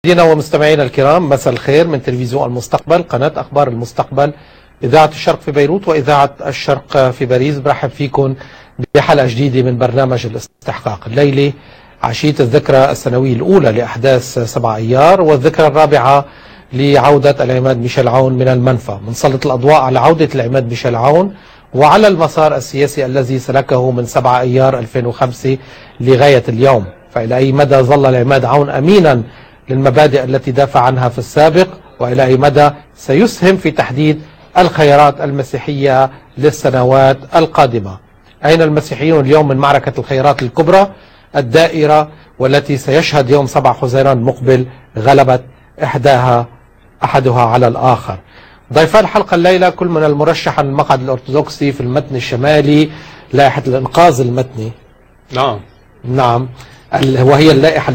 مشاهدينا ومستمعينا الكرام، مساء الخير من تلفزيون المستقبل، قناة أخبار المستقبل، إذاعة الشرق في بيروت وإذاعة الشرق في باريس. برحب فيكم بحلقة جديدة من برنامج الاستحقاق. الليلة عشية الذكرى السنوية الأولى لأحداث 7 أيار والذكرى الرابعة لعودة العماد ميشيل عون من المنفى. بنسلط الأضواء على عودة العماد ميشيل عون وعلى المسار السياسي الذي سلكه من 7 أيار 2005 لغاية اليوم، فإلى أي مدى ظل العماد عون أمينا للمبادئ التي دافع عنها في السابق، وإلى أي مدى سيسهم في تحديد الخيارات المسيحية للسنوات القادمة. أين المسيحيون اليوم من معركة الخيارات الكبرى الدائرة والتي سيشهد يوم 7 حزيران المقبل غلبة أحدها على الآخر. ضيفان الحلقة الليلة كل من المرشح عن المقعد الأرثوذكسي في المتن الشمالي، لائحة الإنقاذ المتني. نعم، وهي اللائحة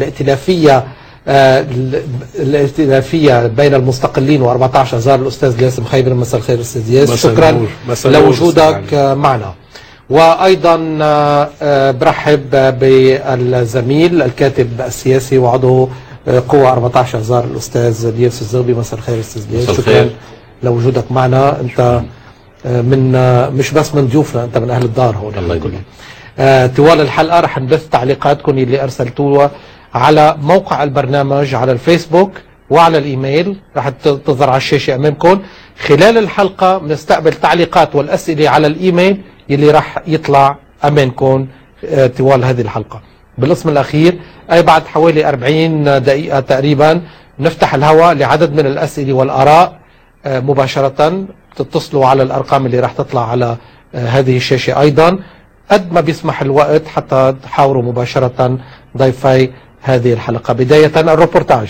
الائتلافية بين المستقلين و14 أحزاب. الأستاذ جاسم خيبر، مساء الخير أستاذ جاسم، شكرا لوجودك معنا. وأيضا برحب بالزميل الكاتب السياسي وعضو قوة 14 أحزاب الأستاذ دياس الزغبي، مساء الخير أستاذ دياس، شكرا لوجودك معنا. أنت من مش بس من ضيوفنا، أنت من أهل الدار هون. الله يكرمك. طوال الحلقة رح نبث تعليقاتكم اللي أرسلتوها على موقع البرنامج على الفيسبوك وعلى الإيميل، رح تظهر على الشاشة أمامكم. خلال الحلقة بنستقبل تعليقات والأسئلة على الإيميل اللي رح يطلع أمامكم طوال هذه الحلقة. بالقسم الأخير أي بعد حوالي 40 دقيقة تقريبا نفتح الهواء لعدد من الأسئلة والآراء مباشرة. تتصلوا على الأرقام اللي رح تطلع على هذه الشاشة أيضا قد ما بيسمح الوقت حتى تحاوروا مباشرة ضيفي هذه الحلقة. بداية الروبورتاج.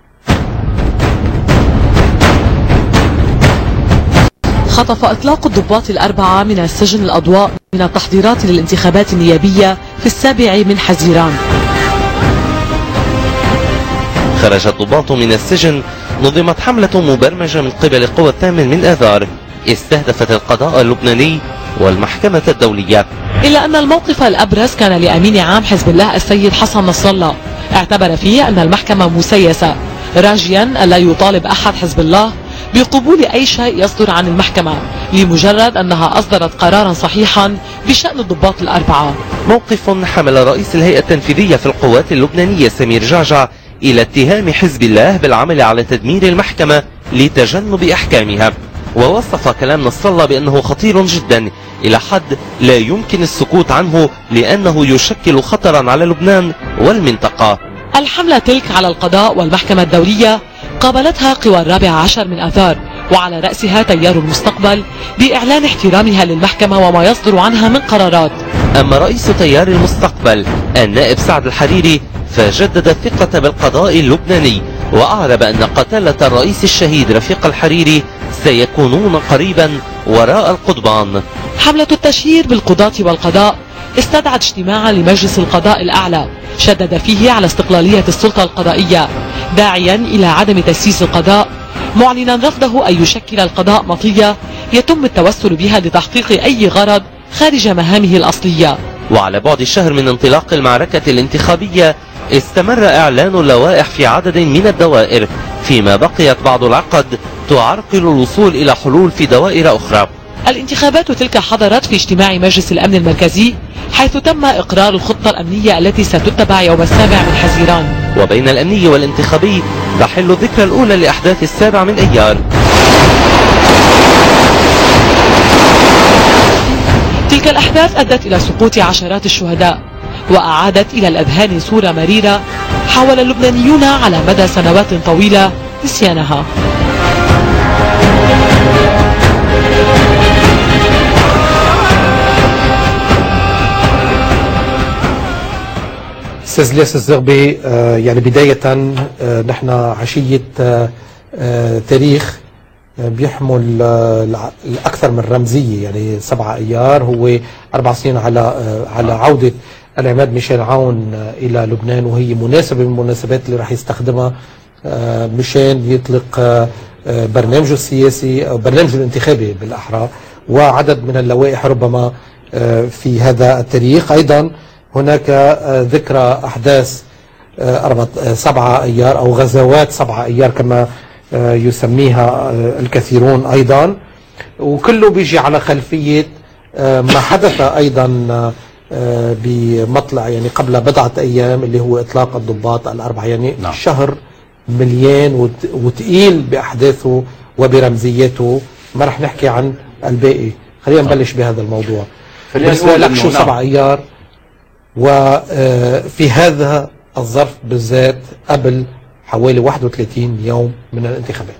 خطف إطلاق الضباط الأربعة من السجن الأضواء من التحضيرات للانتخابات النيابية في 7 من حزيران. خرج الضباط من السجن. نظمت حملة مبرمجة من قبل قوى الثامن من آذار استهدفت القضاء اللبناني والمحكمة الدولية، إلا أن الموقف الأبرز كان لأمين عام حزب الله السيد حسن نصر الله، اعتبر فيه أن المحكمة مسيسة، راجيا ألا يطالب أحد حزب الله بقبول أي شيء يصدر عن المحكمة لمجرد أنها أصدرت قرارا صحيحا بشأن الضباط الأربعة. موقف حمل رئيس الهيئة التنفيذية في القوات اللبنانية سمير جعجع إلى اتهام حزب الله بالعمل على تدمير المحكمة لتجنب أحكامها، ووصف كلام نصر الله بأنه خطير جدا إلى حد لا يمكن السكوت عنه لأنه يشكل خطرا على لبنان والمنطقة. الحملة تلك على القضاء والمحكمة الدولية قابلتها قوى 14 من آذار، وعلى رأسها تيار المستقبل بإعلان احترامها للمحكمة وما يصدر عنها من قرارات. أما رئيس تيار المستقبل النائب سعد الحريري فجدد الثقة بالقضاء اللبناني، وأعرب أن قتلة الرئيس الشهيد رفيق الحريري سيكونون قريبا وراء القضبان. حملة التشهير بالقضاة والقضاء استدعت اجتماعا لمجلس القضاء الأعلى شدد فيه على استقلالية السلطة القضائية، داعيا إلى عدم تسييس القضاء، معلنا رفضه أن يشكل القضاء مطية يتم التوسل بها لتحقيق أي غرض خارج مهامه الأصلية. وعلى بعد شهر من انطلاق المعركة الانتخابية استمر إعلان اللوائح في عدد من الدوائر، فيما بقيت بعض العقد تعرقل الوصول إلى حلول في دوائر أخرى. الانتخابات تلك حضرت في اجتماع مجلس الأمن المركزي، حيث تم إقرار الخطة الأمنية التي ستتبع يوم 7 من حزيران. وبين الأمني والانتخابي تحل الذكرى الأولى لأحداث 7 من أيار. تلك الأحداث أدت إلى سقوط عشرات الشهداء، وأعادت إلى الأذهان صورة مريرة حاول اللبنانيون على مدى سنوات طويلة نسيانها. أستاذ لياس الزغبي، يعني بداية نحن عشية تاريخ بيحمل الأكثر من رمزية، يعني 7 أيار هو 4 سنين على عودة العماد ميشيل عون إلى لبنان، وهي مناسبة من المناسبات اللي راح يستخدمها مشان يطلق برنامجه السياسي أو برنامجه الانتخابي بالأحرى، وعدد من اللوائح ربما في هذا التاريخ. أيضا هناك ذكرى أحداث 7 أيار أو غزوات 7 أيار كما يسميها الكثيرون أيضا، وكله بيجي على خلفية ما حدث أيضا بمطلع يعني قبل بضعة أيام اللي هو إطلاق الضباط ال4. يعني نعم. شهر مليان وتقيل بأحداثه وبرمزيته. ما رح نحكي عن الباقي، خلينا نبلش بهذا الموضوع. بالنسبة لك شو 7 أيار وفي هذا الظرف بالذات قبل حوالي 31 يوم من الانتخابات؟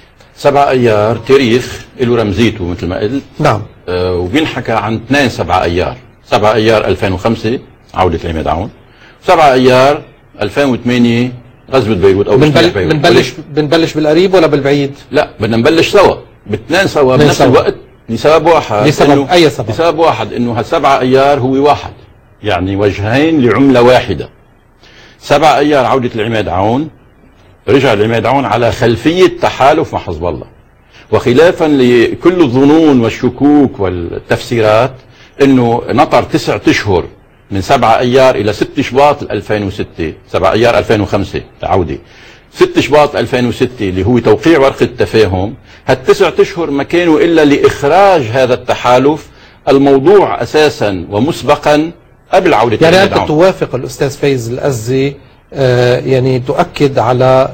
7 أيار تاريخ له رمزيته مثل ما قلت. نعم. وبينحكى عن 2 7 أيار. 7 أيار 2005 عودة العماد عون، 7 أيار 2008 غزوة بيروت أو بنبلش بالقريب ولا بالبعيد؟ لا، بدنا نبلش سوا باثنين سوا بنفس الوقت لسبب واحد. لسبب أي سبب؟ لسبب واحد، إنه ال7 أيار هو واحد، يعني وجهين لعملة واحدة. 7 أيار عودة العماد عون، رجع العماد عون على خلفية تحالف مع حزب الله، وخلافا لكل الظنون والشكوك والتفسيرات انه نطر 9 اشهر من 7 ايار الى 6 شباط 2006. 7 ايار 2005 العودة، 6 شباط 2006 اللي هو توقيع ورقة التفاهم. هال9 اشهر ما كانوا الا لاخراج هذا التحالف الموضوع اساسا ومسبقا قبل عودة يعني انت توافق الاستاذ فايز الأزي يعني تؤكد على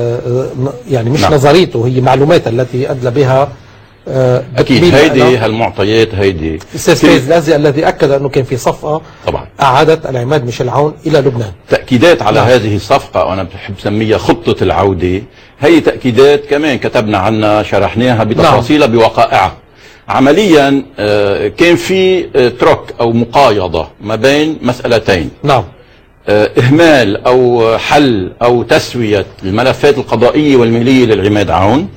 يعني مش نعم. نظريته، هي معلومات التي أدلى بها أكيد. هيدي هالمعطيات هيدي الأستاذ فايز الأزي الذي أكد أنه كان في صفقة طبعا أعادت العماد ميشيل عون إلى لبنان. تأكيدات على نعم. هذه الصفقة، وأنا بحب سميها خطة العودة. هي تأكيدات كمان كتبنا عنها، شرحناها بتفاصيلها نعم. بوقائعها. عمليا كان في ترك أو مقايضة ما بين مسألتين. نعم. إهمال أو حل أو تسوية الملفات القضائية والمالية للعماد عون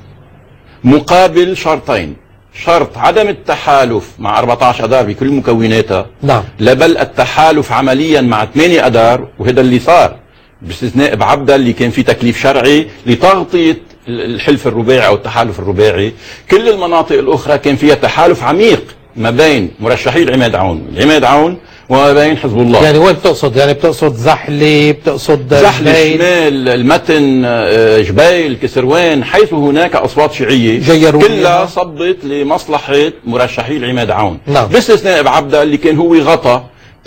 مقابل شرطين: شرط عدم التحالف مع 14 أذار بكل مكوناتها، نعم، بل التحالف عمليا مع 8 أذار، وهذا اللي صار باستثناء بعبدة اللي كان في تكليف شرعي لتغطية الحلف الرباعي أو التحالف الرباعي. كل المناطق الأخرى كان فيها تحالف عميق ما بين مرشحي العماد عون وما بين حزب الله. يعني وين بتقصد؟ يعني بتقصد زحلة، بتقصد زحلة، شمال، المتن، جبيل، كسروان، حيث هناك أصوات شيعية كلها صبت لمصلحة مرشحي العماد عون. نعم. باستثناء بعبدة اللي كان هو غطى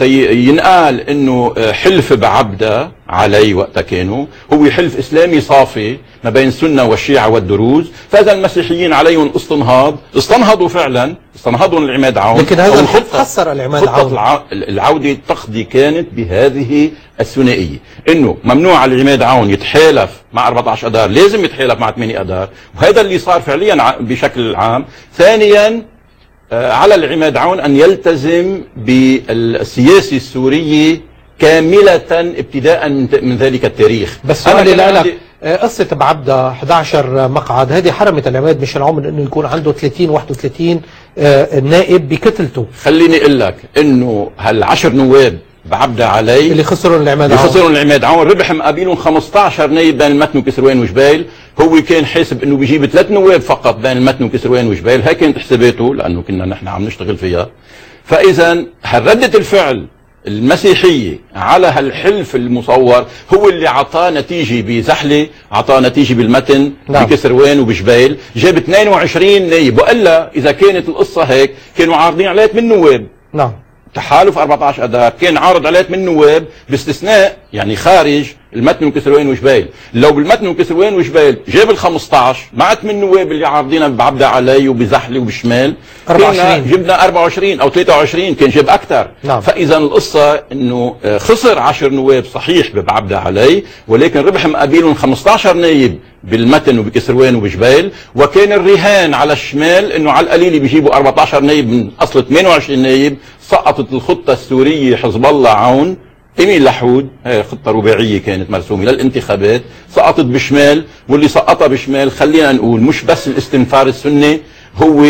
ينقال انه حلف بعبدة علي وقتها كانوا هو حلف اسلامي صافي ما بين السنة والشيعة والدروز، فاذا المسيحيين عليهم استنهضوا فعلا، استنهضوا العماد عون. لكن هذا الحلف خسر العماد عون. العودة التقضي كانت بهذه الثنائية، انه ممنوع العماد عون يتحالف مع 14 اذار، لازم يتحالف مع 8 اذار، وهذا اللي صار فعليا بشكل عام. ثانيا على العماد عون أن يلتزم بالسياسة السورية كاملة ابتداء من ذلك التاريخ. بس سؤالي لك، قصة بعبدة 11 مقعد هذه حرمت العماد ميشيل عون من انه يكون عنده 30-31 نائب بكتلته. خليني اقول لك انه هال10 نواب بعبدة علي اللي خسروا العماد عون ربح مقابلهم 15 نائب بين المتن وكسروان وجبيل. هو كان حاسب انه بيجيب 3 نواب فقط بين المتن وكسروان وجبيل، هاي كانت حساباته لانه كنا نحن عم نشتغل فيها. فاذا ردة الفعل المسيحية على هالحلف المصور هو اللي عطاه نتيجة بزحلة، عطاه نتيجة بالمتن، نعم، بكسروان وبجبيل، جاب 22 نائب. وإلا إذا كانت القصة هيك كانوا عارضين عليه 8 نواب. نعم. تحالف 14 اذار كان عارض عليه 8 نواب باستثناء يعني خارج المتن وكسروان وجبيل. لو بالمتن وكسروان وجبيل جاب ال15 مع 8 نواب اللي عارضينها بعبدة علي وبزحلة وبشمال، 24 جبنا 24 او 23، كان جاب اكثر. نعم. فاذا القصه انه خسر 10 نواب صحيح ببعبدة علي، ولكن ربح مقابلهم 15 نايب بالمتن وبكسروان وبجبيل، وكان الرهان على الشمال انه على القليل بيجيبوا 14 نايب من اصل 28 نايب. سقطت الخطه السوريه حزب الله عون إمين لحود، هي خطة رباعية كانت مرسومة للانتخابات، سقطت بشمال. واللي سقطها بشمال خلينا نقول مش بس الاستنفار السني، هو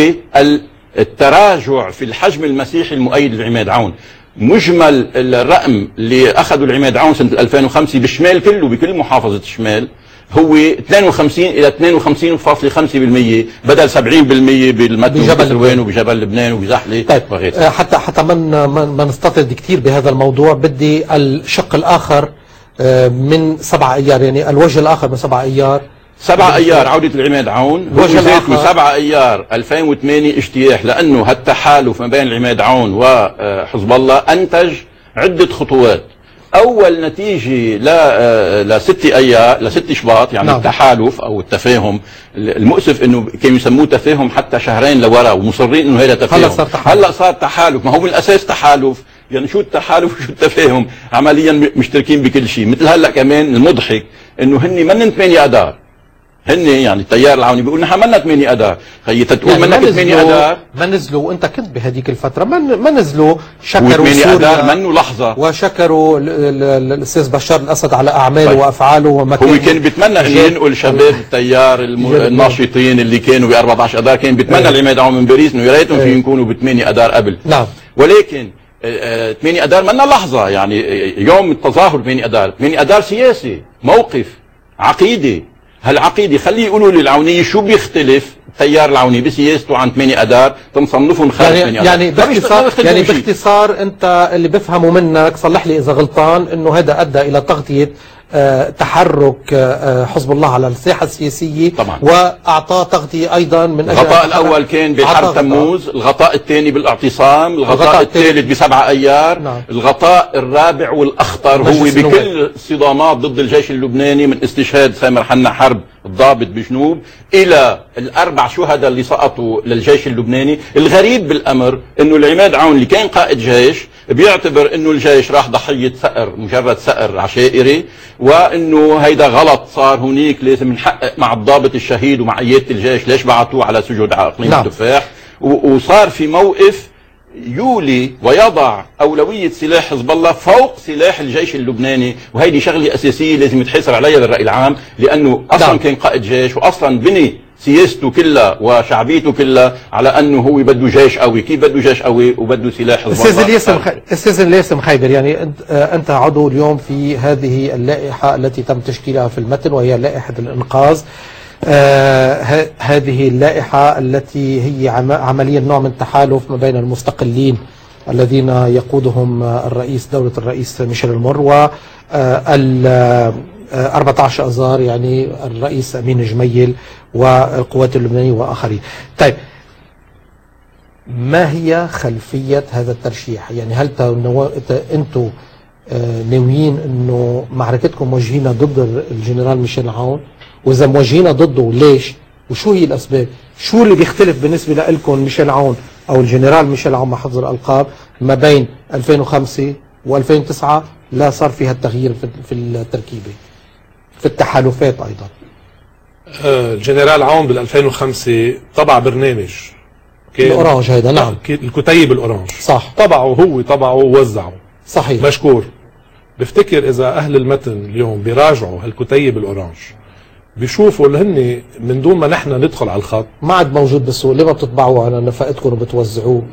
التراجع في الحجم المسيحي المؤيد للعماد عون. مجمل الرقم اللي أخذوا العماد عون سنة 2005 بالشمال كله بكل محافظة الشمال هو 52 إلى 52.5% بدل 70% بالمتن وكسروان وبجبل لبنان وبزحلة. طيب حتى ما نستطرد كثير بهذا الموضوع، بدي الشق الآخر من 7 أيار، يعني الوجه الآخر من 7 أيار 7 أيار عودة العماد عون، الوجه الآخر 7 أيار 2008 اجتياح، لأنه هالتحالف ما بين العماد عون وحزب الله أنتج عدة خطوات. أول نتيجة ل 6 أيار ل 6 شباط، يعني نعم. التحالف أو التفاهم المؤسف إنه كانوا يسموه تفاهم حتى شهرين لورا ومصرين إنه هذا تفاهم. هلا صار تحالف، ما هو من الأساس تحالف، يعني شو التحالف وشو التفاهم، عمليا مشتركين بكل شيء. مثل هلا كمان المضحك إنه هن من 8 أذار، هن يعني التيار العوني بيقول نحن مالنا 8 أذار، خيي تتقول يعني منك 8 أذار ما نزلوا، وانت كنت بهذيك الفتره ما نزلوا، شكروا 8 أذار منه لحظه، وشكروا الاستاذ بشار الاسد على اعماله طيب. وافعاله وما هو كان بيتمنى انه ينقل شباب التيار الناشطين اللي كانوا ب 14 أذار، كان بيتمنى العماد عون من باريس انه يا ريتهم فيهم يكونوا ب 8 أذار قبل. نعم. ولكن 8 أذار منا لحظه، يعني يوم التظاهر 8 أذار، 8 أذار سياسي، موقف، عقيده. هالعقيده خليه يقولوا لي العونيه شو بيختلف التيار العوني بسياسته عن 8 أذار تنصنفهم خارج 8 أذار. يعني باختصار انت اللي بفهمه منك، صلح لي اذا غلطان، انه هذا ادى الى تغطيه تحرك حزب الله على الساحه السياسيه طبعا، واعطاه تغطيه ايضا من اجل الغطاء الاول كان بحرب تموز، الغطاء الثاني بالاعتصام، الغطاء الثالث ب7 أيار، نعم. الغطاء الرابع والاخطر هو بكل الصدامات ضد الجيش اللبناني، من استشهاد سامر حنا حرب الضابط بجنوب الى ال4 شهداء اللي سقطوا للجيش اللبناني. الغريب بالامر انه العماد عون اللي كان قائد جيش بيعتبر انه الجيش راح ضحيه ثأر، مجرد ثأر عشائري، وانه هيدا غلط صار هونيك، لازم نحقق مع الضابط الشهيد ومع قيادة الجيش، ليش بعتوه على سجود على اقليم التفاح. وصار في موقف يولي ويضع أولوية سلاح حزب الله فوق سلاح الجيش اللبناني، وهيدي شغلة أساسية لازم يتحسر عليها بالرأي العام، لأنه أصلا كان قائد جيش وأصلا بني سياسته كلها وشعبيته كلها على أنه هو بده جيش قوي. كيف بده جيش قوي وبده سلاح حزب الله؟ أستاذ الياسم خيبر، يعني أنت عضو اليوم في هذه اللائحة التي تم تشكيلها في المتن، وهي لائحة الإنقاذ. هذه اللائحة التي هي عمليا نوع من تحالف ما بين المستقلين الذين يقودهم الرئيس، دولة الرئيس ميشيل المر، و 14 أذار يعني الرئيس أمين جميل والقوات اللبنانية وآخرين. طيب، ما هي خلفية هذا الترشيح؟ يعني هل أنتم ناويين أنه معركتكم موجهينها ضد الجنرال ميشيل عون؟ وإذا موجهينها ضده ليش؟ وشو هي الأسباب؟ شو اللي بيختلف بالنسبة لكم ميشيل عون أو الجنرال ميشيل عون مع حفظ الألقاب ما بين 2005 و2009 لا صار فيها التغيير في التركيبة في التحالفات أيضا؟ الجنرال عون بال 2005 طبع برنامج الأورانج، هيدا نعم، الكتيب الأورانج، صح، طبعه ووزعه، صحيح، مشكور. بفتكر إذا أهل المتن اليوم بيراجعوا هالكتيب الأورانج بيشوفوا اللي هن من دون ما نحن ندخل على الخط ما عاد موجود بالسوق. ليه ما بتطبعوه على نفقتكم وبتوزعوه؟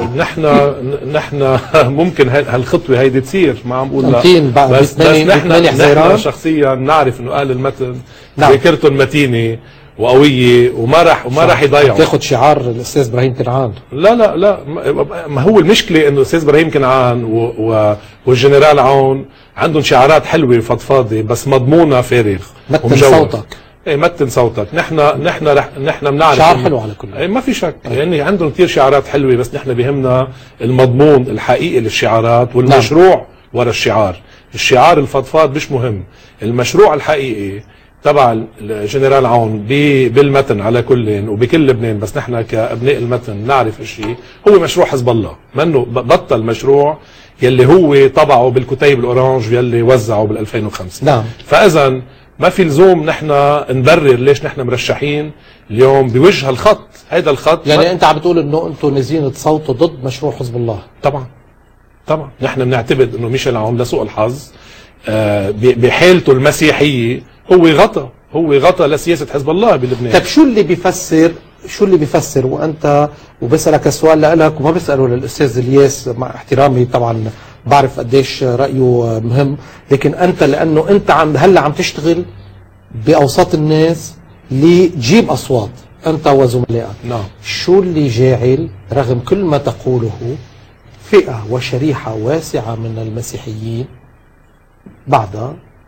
نحن ممكن هالخطوه هيدي تصير، ما عم بقول لا، بس نحن شخصيا نعرف انه اهل المتن ذاكرتهم متينه وقويه وما راح يضيعوا. تاخذ شعار الاستاذ ابراهيم كنعان. لا ما هو المشكله انه الاستاذ ابراهيم كنعان والجنرال عون عندهم شعارات حلوه فضفاضه بس مضمونها فارغ. متن صوتك. ايه متن صوتك. نحن بنعرف شعار حلو على كل. ما في شك، يعني عندهم كثير شعارات حلوه، بس نحن بيهمنا المضمون الحقيقي للشعارات والمشروع ورا الشعار. الشعار الفضفاض مش مهم، المشروع الحقيقي تبع الجنرال عون بالمتن على كل وبكل لبنان، بس نحن كابناء المتن نعرف الشيء هو مشروع حزب الله، منه بطل مشروع يلي هو طبعه بالكتيب الاورانج يلي وزعه بال 2005. نعم. فاذا ما في لزوم نحن نبرر ليش نحن مرشحين اليوم بوجه الخط. هيدا الخط يعني انت عم بتقول انه انتم نازلين تصوتوا ضد مشروع حزب الله. طبعا نحن بنعتقد انه ميشيل عون لسوء الحظ بحالته المسيحيه هو غطى لسياسه حزب الله بلبنان. طيب شو اللي بيفسر وانت وبسالك السؤال لك وما بساله للاستاذ الياس، مع احترامي طبعا بعرف قديش رايه مهم، لكن انت لانه انت هلا عم تشتغل باوساط الناس لتجيب اصوات انت وزملائك. نعم. شو اللي جاعل رغم كل ما تقوله فئه وشريحه واسعه من المسيحيين بعدها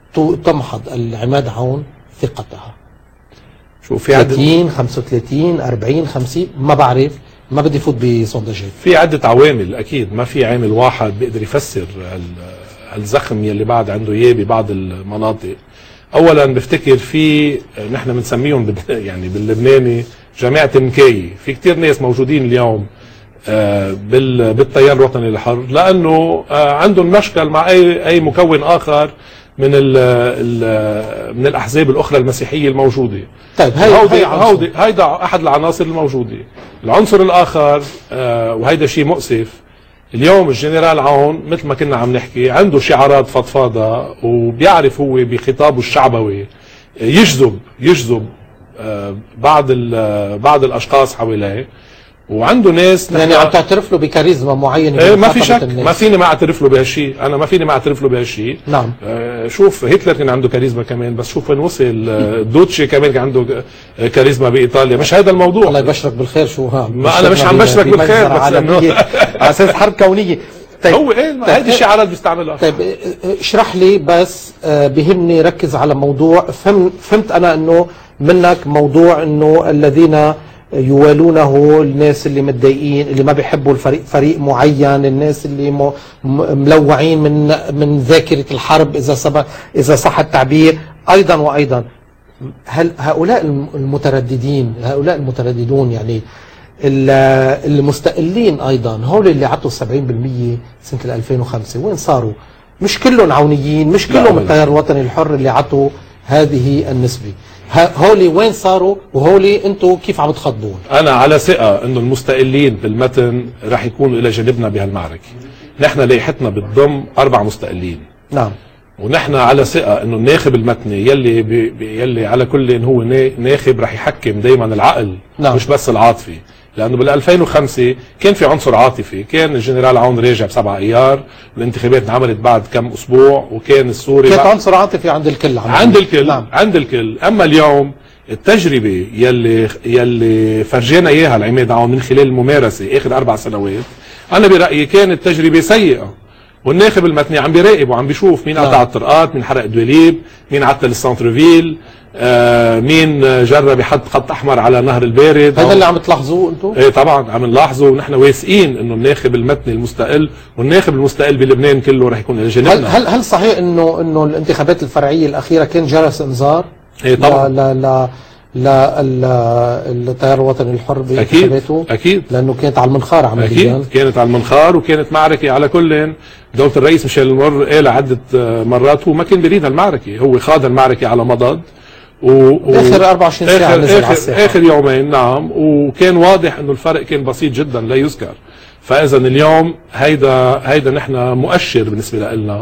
تمحض العماد عون ثقتها؟ شوف في 30 35 40 50 ما بعرف، ما بدي فوت بسونداجات. في عدة عوامل أكيد، ما في عامل واحد بيقدر يفسر الزخم يلي بعد عنده إياه ببعض المناطق. أولا بفتكر في نحن بنسميهم يعني باللبناني جماعة مكاية، في كتير ناس موجودين اليوم بالتيار الوطني الحر لأنه عندهم مشكل مع أي مكون آخر من الأحزاب الأخرى المسيحية الموجودة. طيب هيدا أحد العناصر الموجودة. العنصر الآخر وهيدا شيء مؤسف، اليوم الجنرال عون مثل ما كنا عم نحكي عنده شعارات فضفاضة، وبيعرف هو بخطابه الشعبوي يجذب بعض الأشخاص حواليه، وعنده ناس يعني عم تعترف له بكاريزما معينه. ايه ما في شك، ما فيني ما اعترف له بهالشيء، انا ما فيني ما اعترف له بهالشيء. نعم. شوف هتلر كان عنده كاريزما كمان، بس شوف وين وصل. دوتشي كمان كان عنده كاريزما بايطاليا. مش هذا الموضوع. الله يبشرك بالخير. شو ها ما انا مش عم بشرك بالخير، بس انه على اساس حرب كونيه. طيب هو ايه هيدي الشعارات بيستعملها. طيب اشرح لي بس، بهمني ركز على موضوع. فهمت انا انه منك موضوع انه الذين يوالونه الناس اللي متضايقين، اللي ما بيحبوا فريق معين، الناس اللي ملوعين من ذاكرة الحرب إذا صح التعبير. أيضا وأيضا هل هؤلاء المترددون يعني المستقلين أيضا، هول اللي عطوا 70% سنة 2005 وين صاروا؟ مش كلهم عونيين، مش كلهم التيار الوطني الحر اللي عطوا هذه النسبة. هولي وين صاروا؟ وهولي انتم كيف عم تخضون؟ انا على ثقه انه المستقلين بالمتن رح يكونوا الى جانبنا بهالمعركه. نحن لائحتنا بتضم 4 مستقلين. نعم. ونحن على ثقه انه الناخب المتني يلي على كل إن هو ناخب رح يحكم دايما العقل. نعم. مش بس العاطفي، لانه بال 2005 كان في عنصر عاطفي، كان الجنرال عون راجع ب7 ايار، والانتخابات انعملت بعد كم اسبوع، وكان السوري كان عنصر عاطفي عند الكل. نعم. عند الكل. اما اليوم التجربه يلي فرجينا اياها العماد عون من خلال الممارسه اخر 4 سنوات، انا برايي كانت تجربه سيئه، والناخب المتني عم بيراقب وعم بيشوف مين قطع الطرقات، مين حرق دواليب، مين عطل السنتر فيل، مين جرب يحط خط احمر على نهر البارد. هذا اللي عم تلاحظوه انتم؟ ايه طبعا عم نلاحظه، ونحن واثقين انه الناخب المتني المستقل والناخب المستقل بلبنان كله رح يكون الى جانبنا. هل صحيح انه الانتخابات الفرعيه الاخيره كان جرس انذار؟ ايه طبعا. لا التيار الوطني الحر بانتخاباته؟ اكيد لانه كانت على المنخار عمليا. اكيد كانت على المنخار، وكانت معركه على كل. دولة الرئيس ميشيل المر قال عده مرات هو ما كان بيريد المعركه، هو خاض المعركه على مضض اخر 24 ساعه نزل على الساحه، اخر يومين. نعم. وكان واضح انه الفرق كان بسيط جدا لا يذكر. فاذا اليوم هيدا نحن مؤشر بالنسبه لنا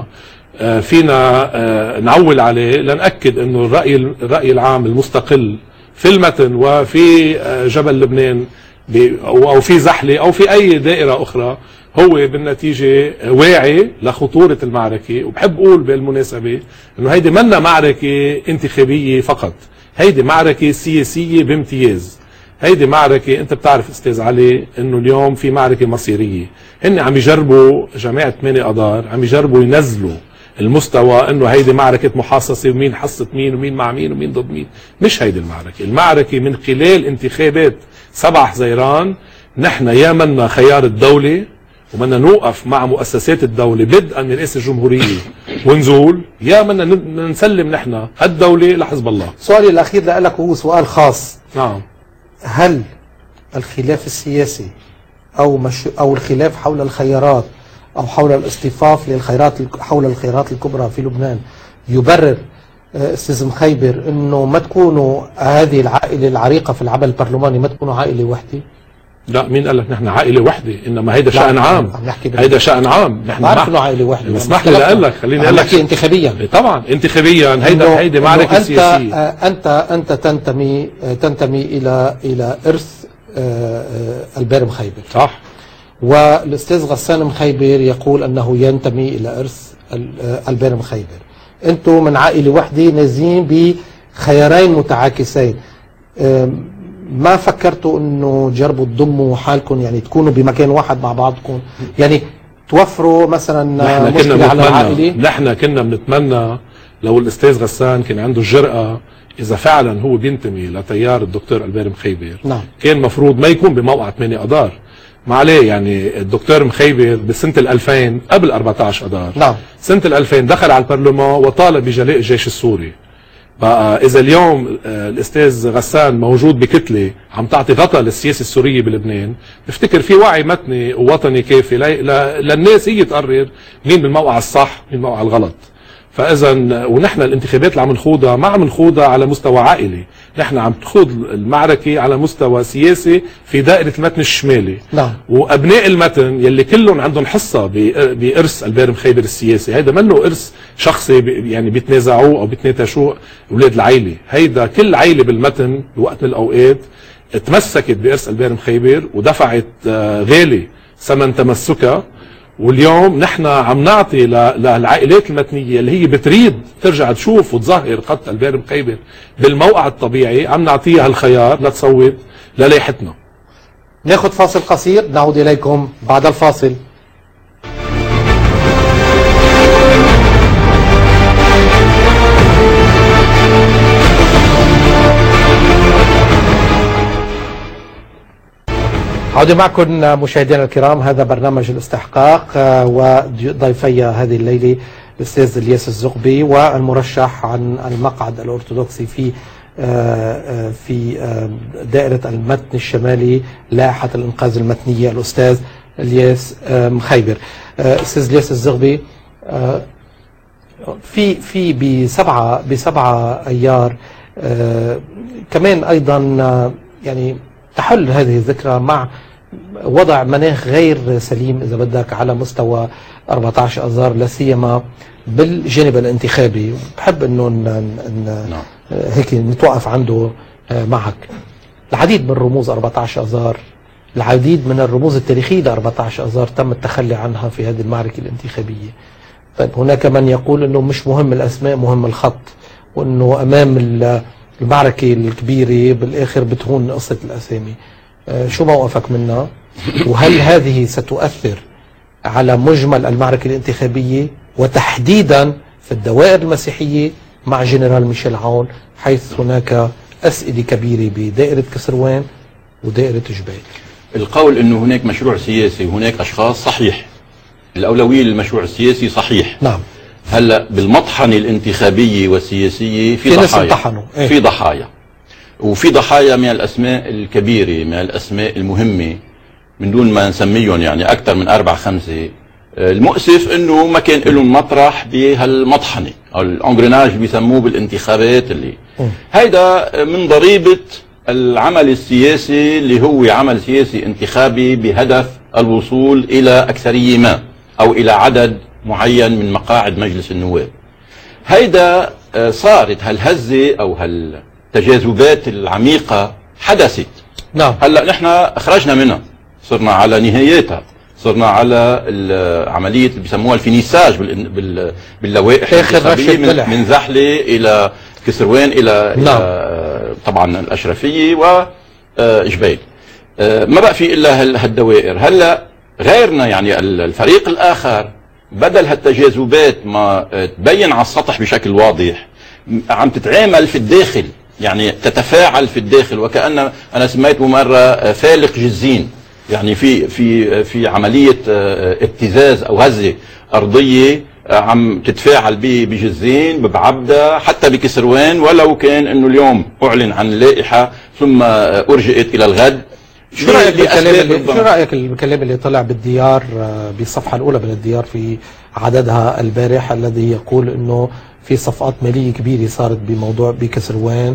فينا نعول عليه لنأكد انه الرأي العام المستقل في المتن وفي جبل لبنان او في زحلة او في اي دائرة اخرى هو بالنتيجة واعي لخطورة المعركة. وبحب اقول بالمناسبة انه هيدي منا معركة انتخابية فقط، هيدي معركة سياسية بامتياز. هيدي معركة انت بتعرف استاذ علي انه اليوم في معركة مصيرية. هن عم يجربوا جماعة 8 اذار، عم يجربوا ينزلوا المستوى انه هيدي معركة محاصصة ومين حصت مين ومين مع مين ومين ضد مين. مش هيدي المعركة من خلال انتخابات 7 حزيران نحن يا منا خيار الدولة ومنا نوقف مع مؤسسات الدولة بدءا من رئيس الجمهورية ونزول، يا منا نسلم نحن الدولة لحزب الله. سؤالي الاخير لك هو سؤال خاص. نعم. هل الخلاف السياسي او الخلاف حول الخيارات أو حول الاصطفاف حول الخيارات الكبرى في لبنان يبرر استاذ مخيبر انه ما تكونوا هذه العائله العريقه في العمل البرلماني ما تكونوا عائله وحده؟ لا، مين قال لك نحن عائله وحده؟ انما هيدا شأن عام. هيدا شأن عام. نحن بعرف انه عائله وحده، بس اسمح لي اقول لك، خليني اقول لك انتخابيا. طبعا انتخابيا هيدي معركه سياسيه. انت تنتمي الى ارث البير مخيبر. صح. والاستاذ غسان مخيبر يقول انه ينتمي الى ارث البير مخيبر. انتم من عائله وحده نازلين بخيارين متعاكسين. ما فكرتوا انه تجربوا تضموا حالكم، يعني تكونوا بمكان واحد مع بعضكم، يعني توفروا مثلا مشكله على العائله؟ نحن كنا بنتمنى لو الاستاذ غسان كان عنده الجرأة اذا فعلا هو بينتمي لتيار الدكتور البير مخيبر، نعم. كان مفروض ما يكون بموقع 8 اذار. ما عليه يعني الدكتور مخيبر بسنة 2000 قبل 14 اذار، نعم. سنة 2000 دخل على البرلمان وطالب بجلاء الجيش السوري. بقى اذا اليوم الاستاذ غسان موجود بكتله عم تعطي غطاء للسياسه السوريه بلبنان، بفتكر في وعي متني ووطني كافي للناس هي تقرر مين بالموقع الصح مين بالموقع الغلط. فاذا ونحن الانتخابات اللي عم نخوضها ما عم نخوضها على مستوى عائلي، نحن عم تخوض المعركه على مستوى سياسي في دائره المتن الشمالي. نعم. وابناء المتن يلي كلهم عندهم حصه بارث البير مخيبر السياسي، هيدا منه ارث شخصي يعني بيتنازعوه او بيتناتشوه اولاد العائله، هيدا كل عائله بالمتن بوقت من الاوقات تمسكت بارث البير مخيبر ودفعت غالي ثمن تمسكها. واليوم نحن عم نعطي للعائلات المتنية اللي هي بتريد ترجع تشوف وتظهر خط البير مخيبر بالموقع الطبيعي، عم نعطيها الخيار لتصوت للايحتنا. ناخذ فاصل قصير، نعود إليكم بعد الفاصل. عودة معكم مشاهدينا الكرام، هذا برنامج الاستحقاق، وضيفي هذه الليلة الأستاذ الياس الزغبي والمرشح عن المقعد الأرثوذكسي في دائرة المتن الشمالي لائحة الإنقاذ المتنية الأستاذ الياس مخيبر. أستاذ الياس الزغبي، في بسبعة أيار كمان أيضا يعني تحل هذه الذكرى مع وضع مناخ غير سليم إذا بدك على مستوى 14 أذار، لا سيما بالجانب الانتخابي. بحب أنه هيك نتوقف عنده معك. العديد من رموز 14 أذار، العديد من الرموز التاريخية ل 14 أذار تم التخلي عنها في هذه المعركة الانتخابية. طيب هناك من يقول أنه مش مهم الأسماء، مهم الخط، وأنه أمام المعركة الكبيرة بالآخر بتهون قصة الأسامي. شو موقفك منها؟ وهل هذه ستؤثر على مجمل المعركة الانتخابية وتحديدا في الدوائر المسيحية مع جنرال ميشيل عون، حيث هناك أسئلة كبيرة بدائرة كسروان ودائرة جبال؟ القول انه هناك مشروع سياسي وهناك اشخاص صحيح، الأولوية للمشروع السياسي صحيح. نعم. هلا بالمطحنة الانتخابية والسياسية في ضحايا، في ضحايا، وفي ضحايا من الأسماء الكبيرة، من الأسماء المهمة من دون ما نسميهم، يعني أكثر من 4-5. المؤسف إنه ما كان لهم مطرح بهالمطحنة أو الأنجريناج بيسموه بالانتخابات، اللي هيدا من ضريبة العمل السياسي اللي هو عمل سياسي انتخابي بهدف الوصول إلى أكثرية ما أو إلى عدد معين من مقاعد مجلس النواب. هيدا صارت هالهزة أو هالتجاذبات العميقة حدثت. نعم. هلا نحن خرجنا منها، صرنا على نهايتها، صرنا على عملية اللي بيسموها الفينيساج باللوائح الانتخابية من زحلة إلى كسروان إلى طبعا الأشرفية وجبيل. ما بقى في إلا هالدوائر. هلا غيرنا يعني الفريق الآخر بدل هالتجاذبات ما تبين على السطح بشكل واضح، عم تتعامل في الداخل، يعني تتفاعل في الداخل، وكأن أنا سميته مرة فالق جزين، يعني في عملية ابتزاز أو هزة أرضية عم تتفاعل بجزين ببعبدة حتى بكسروان، ولو كان انه اليوم اعلن عن اللائحة ثم ارجئت الى الغد. شو رأيك بالكلام اللي طلع بالديار بالصفحة الأولى من الديار في عددها البارح، الذي يقول انه في صفقات مالية كبيرة صارت بموضوع بكسروان،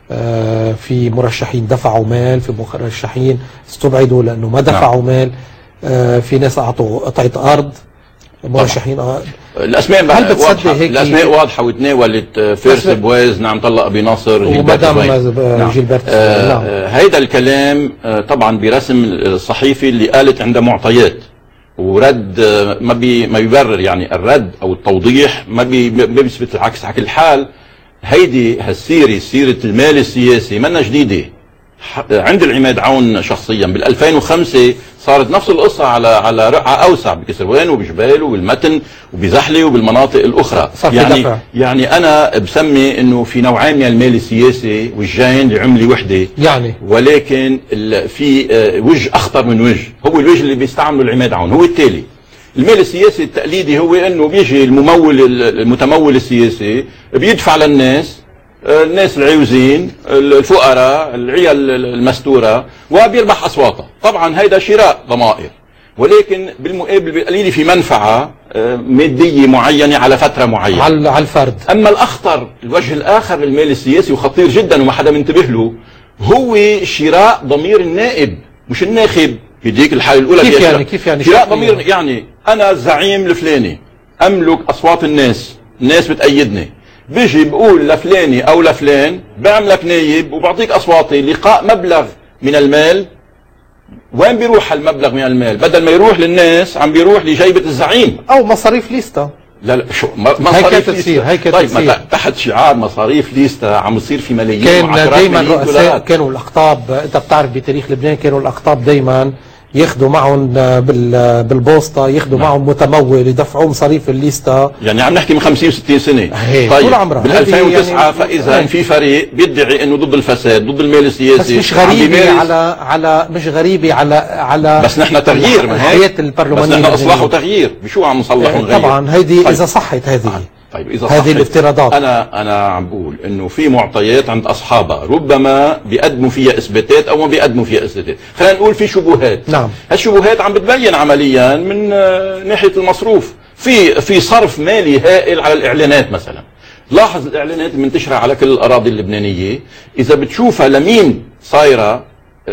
في مرشحين دفعوا مال، في مرشحين استبعدوا لانه ما دفعوا مال، في ناس اعطوا قطعة ارض، مرشحين الاسماء واضحه، الاسماء واضحه وتناولت فارس بويز، نعم، طلق ابي ناصر، ومدام جيلبرت. هيدا الكلام طبعا برسم الصحيفي اللي قالت عندها معطيات ورد ما بيبرر، يعني الرد او التوضيح ما بيثبت العكس. على كل حال هيدي هالسيره، سيره المال السياسي، منا جديده. عند العماد عون شخصيا بال 2005 صارت نفس القصة على رقعة أوسع بكسروان وبجبال وبالمتن وبزحلة وبالمناطق الأخرى. يعني أنا بسمي إنه في نوعين من المال السياسي وجهين لعملة وحدة يعني، ولكن في وجه أخطر من وجه، هو الوجه اللي بيستعمله العماد عون، هو التالي. المال السياسي التقليدي هو إنه بيجي المتمول السياسي بيدفع للناس، الناس العيوزين، الفقراء، العيال المستورة، وبيربح أصواتها. طبعا هيدا شراء ضمائر، ولكن بالمقابل بيقليلي في منفعة مادية معينة على فترة معينة على الفرد. أما الأخطر، الوجه الآخر للمال السياسي وخطير جدا وما حدا منتبه له، هو شراء ضمير النائب مش الناخب. بديك الحالة الأولى كيف يعني شراء ضمير، يعني أنا الزعيم الفلاني أملك أصوات الناس بتأيدني، بيجي بقول لفلاني او لفلان بعملك نايب وبعطيك اصواتي، لقاء مبلغ من المال. وين بيروح المبلغ من المال؟ بدل ما يروح للناس عم بيروح لجيبة الزعيم او مصاريف ليستا. لا شو مصاريف ليستا؟ طيب تحت شعار مصاريف ليستا عم يصير في ملايين كان دايما رؤساء كانوا الاقطاب، انت بتعرف بتاريخ لبنان كانوا الاقطاب دايما ياخذوا معهم بالبوسطه، ياخذوا معهم متمول يدفعوا مصاريف الليستا. يعني عم نحكي من 50 و60 سنه. طيب بال 2009 يعني فاذا في فريق بيدعي انه ضد الفساد، ضد المال السياسي، بس مش غريبه على مش غريبه على بس نحن تغيير من الحياه البرلمانيه، بس نحن اصلاح وتغيير، بشو عم نصلح ونغير؟ طبعا هيدي طيب. اذا صحت طيب إذا هذه الافتراضات، أنا عم بقول إنه في معطيات عند أصحابها ربما بيقدموا فيها إثباتات أو ما بيقدموا فيها إثباتات، خلينا نقول في شبهات. نعم. هالشبهات عم بتبين عمليا من ناحية المصروف، في صرف مالي هائل على الإعلانات مثلا. لاحظ الإعلانات المنتشرة على كل الأراضي اللبنانية، إذا بتشوفها لمين صايرة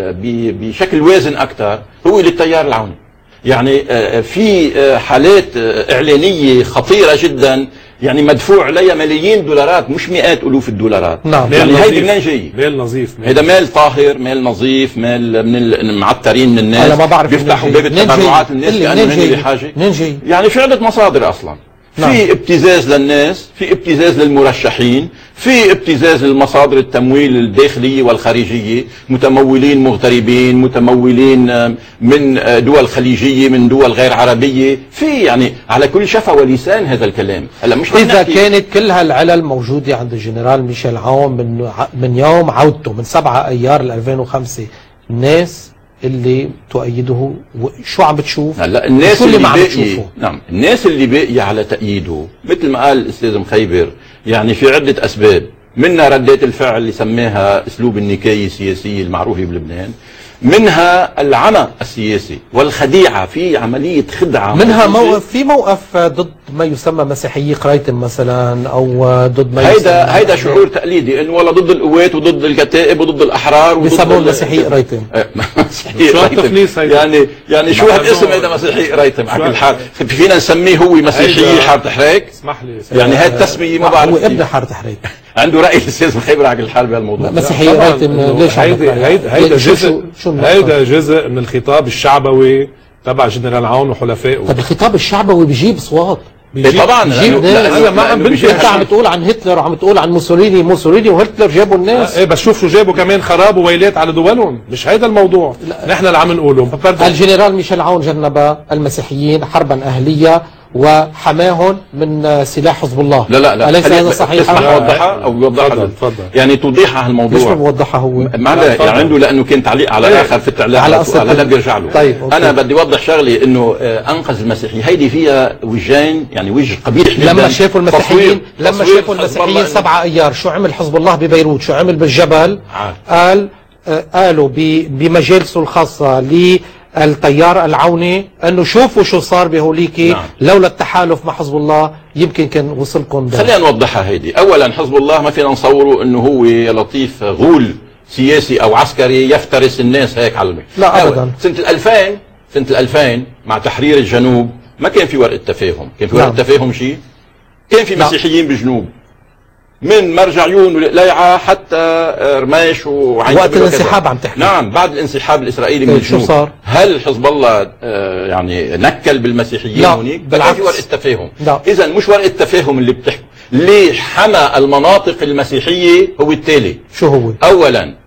بشكل وازن أكثر هو للتيار العوني. يعني في حالات إعلانية خطيرة جدا، يعني مدفوع عليها ملايين دولارات مش مئات ألوف الدولارات. نعم. يعني هيدي منين جاي؟ مال نظيف، هيدا مال طاهر، مال نظيف، مال من المعترين من الناس. أنا ما بعرف بيفتحوا باب التبرعات للناس لأنه هن بحاجة. يعني في عدة مصادر أصلا. نعم. في ابتزاز للناس، في ابتزاز للمرشحين، في ابتزاز للمصادر التمويل الداخلية والخارجية، متمولين مغتربين، متمولين من دول خليجية، من دول غير عربية، في يعني على كل شفا ولسان هذا الكلام. هلا مش إذا كانت كل هالعلل موجودة عند الجنرال ميشيل عون من يوم عودته من 7 أيار 2005، الناس اللي تؤيده شو عم بتشوف؟ هلا الناس اللي باقية، نعم الناس اللي باقية على تأييده مثل ما قال الأستاذ مخيبر، يعني في عدة أسباب، منها ردات الفعل اللي سماها أسلوب النكاية السياسية المعروفة بلبنان، منها العمى السياسي والخديعة، في عملية خدعة، منها موقف ضد ما يسمى مسيحيي قرايتم مثلا، أو ضد ما هيدا شعور تقليدي، إنه والله ضد القوات وضد الكتائب وضد الأحرار بيسموه مسيحيي قرايتم. مسيحيي قرايتم يعني شو هالاسم هيدا مسيحي قرايتم على كل حال، فينا نسميه هو مسيحي حارة حريق؟ اسمح لي يعني هاي التسمية ما بعرف. هو ابن حارة حريق. عنده رأي الأستاذ مخيبر على كل حال بهالموضوع. مسيحي قرايتم ليش؟ هيدا جزء من الخطاب الشعبوي تبع جنرال عون وحلفائه. طب الخطاب الشعبوي بيجيب اصوات، طبعا ما عم انت عم تقول عن هتلر وعم تقول عن موسوليني وهتلر جابوا الناس. بس شوف شو جابوا كمان، خراب وويلات على دولهم، مش هيدا الموضوع نحن اللي عم نقوله. الجنرال ميشيل عون جنب المسيحيين حربا أهلية وحماهم من سلاح حزب الله. لا أليس هذا صحيح؟ اوضحها او يوضحها يعني توضيحها هالموضوع. ليش ما بوضحها هو؟ يعني عنده لانه كان تعليق على اخر في التعليق على هلا بيرجع له. طيب انا بدي اوضح شغله، انه انقذ المسيحيين هيدي فيها وجهين، يعني وجه قبيح جدا. لما شافوا المسيحيين 7 أيار شو عمل حزب الله ببيروت، شو عمل بالجبل، قالوا بمجالسه الخاصه التيار العوني انه شوفوا شو صار بهوليكي. نعم. لولا التحالف مع حزب الله يمكن كان وصلكم ده. خلينا نوضحها هيدي. اولا حزب الله ما فينا نصوره انه هو يا لطيف غول سياسي او عسكري يفترس الناس هيك على المي. لا ابدا. سنة 2000 مع تحرير الجنوب ما كان في ورقة تفاهم، كان في ورقة تفاهم شيء؟ كان في مسيحيين بجنوب من مرجع عيون ولقلايعة حتى رماش وعين وقت الانسحاب عم تحكي. نعم بعد الانسحاب الإسرائيلي من الجنوب. شو صار؟ هل حزب الله يعني نكل بالمسيحيين هونيك؟ بالعكس. في ورقة تفاهم. إذا مش ورقة تفاهم اللي بتحكي. ليه حمى المناطق المسيحية هو التالي. شو هو؟ أولا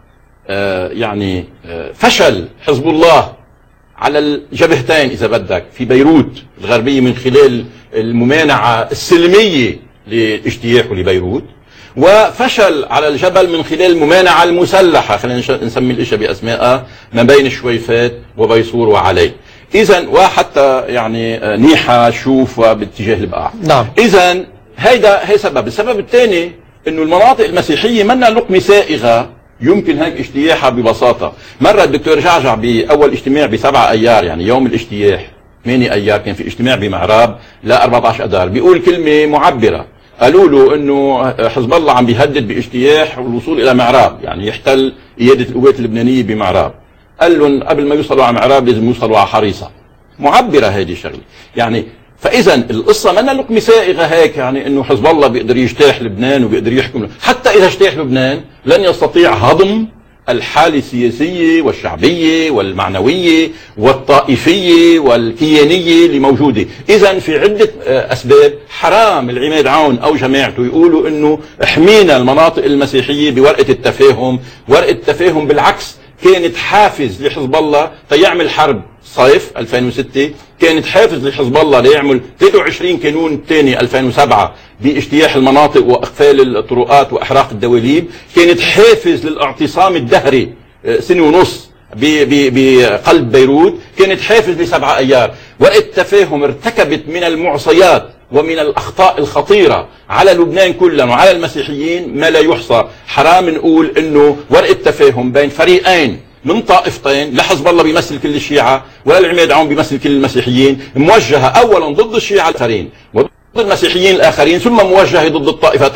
يعني فشل حزب الله على الجبهتين إذا بدك في بيروت الغربية من خلال الممانعة السلمية لاجتياحه لبيروت، وفشل على الجبل من خلال الممانعة المسلحة، خلينا نسمي الاشياء بأسمائها، ما بين الشويفات وبيصور وعلي. إذا وحتى يعني نيحة شوف وباتجاه البقاع. نعم. إذا هي سبب. السبب الثاني إنه المناطق المسيحية منا لقمة سائغة يمكن هيك اجتياحها ببساطة. مرة الدكتور جعجع بأول اجتماع ب7 أيار، يعني يوم الاجتياح 8 أيار، كان في اجتماع بمعراب لا 14 أذار، بيقول كلمة معبرة. قالوا له انه حزب الله عم بيهدد باجتياح والوصول الى معراب، يعني يحتل قيادة القوات اللبنانية بمعراب. قال لهم قبل ما يوصلوا على معراب لازم يوصلوا على حريصة. معبرة هذه الشغلة. يعني فاذا القصة منا لقمة سائغة هيك، يعني انه حزب الله بيقدر يجتاح لبنان وبيقدر يحكم، حتى اذا اجتاح لبنان لن يستطيع هضم الحالة السياسية والشعبية والمعنوية والطائفية والكيانية اللي موجودة. إذا في عدة أسباب حرام العماد عون أو جماعته يقولوا إنه احمينا المناطق المسيحية بورقة التفاهم. ورقة التفاهم بالعكس كانت حافز لحزب الله تيعمل حرب صيف 2006، كانت حافز لحزب الله ليعمل 23 كانون ثاني 2007 باجتياح المناطق واقفال الطرقات واحراق الدواليب، كانت حافز للاعتصام الدهري 1.5 سنة بقلب بيروت، كانت حافز ل7 أيار. ورقة التفاهم ارتكبت من المعصيات ومن الأخطاء الخطيرة على لبنان كله وعلى المسيحيين ما لا يحصى. حرام نقول انه ورقة التفاهم بين فريقين من طائفتين، لا حزب الله بيمثل كل الشيعة ولا العماد عون بيمثل كل المسيحيين، موجهة اولا ضد الشيعة الاخرين وضد المسيحيين الاخرين، ثم موجهة ضد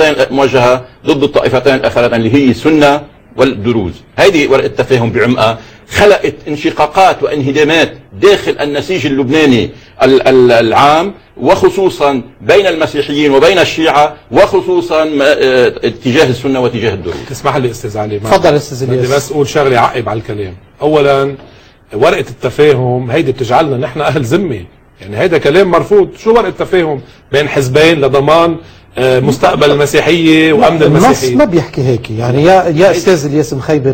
الطائفتين الاخرين اللي هي السنة والدروز. هذه ورقة التفاهم بعمقها خلقت انشقاقات وانهدامات داخل النسيج اللبناني العام، وخصوصا بين المسيحيين وبين الشيعة، وخصوصا اتجاه السنة واتجاه الدروز. تسمح لي استاذ علي؟ تفضل استاذ الياس. بدي بس اقول شغله عقب على الكلام. اولا ورقه التفاهم هيدي بتجعلنا نحن اهل ذمه، يعني هيدا كلام مرفوض. شو ورقه التفاهم بين حزبين لضمان مستقبل المسيحيه وامن المسيحيه؟ النص ما بيحكي هيك، يعني يا استاذ الياس مخيبر،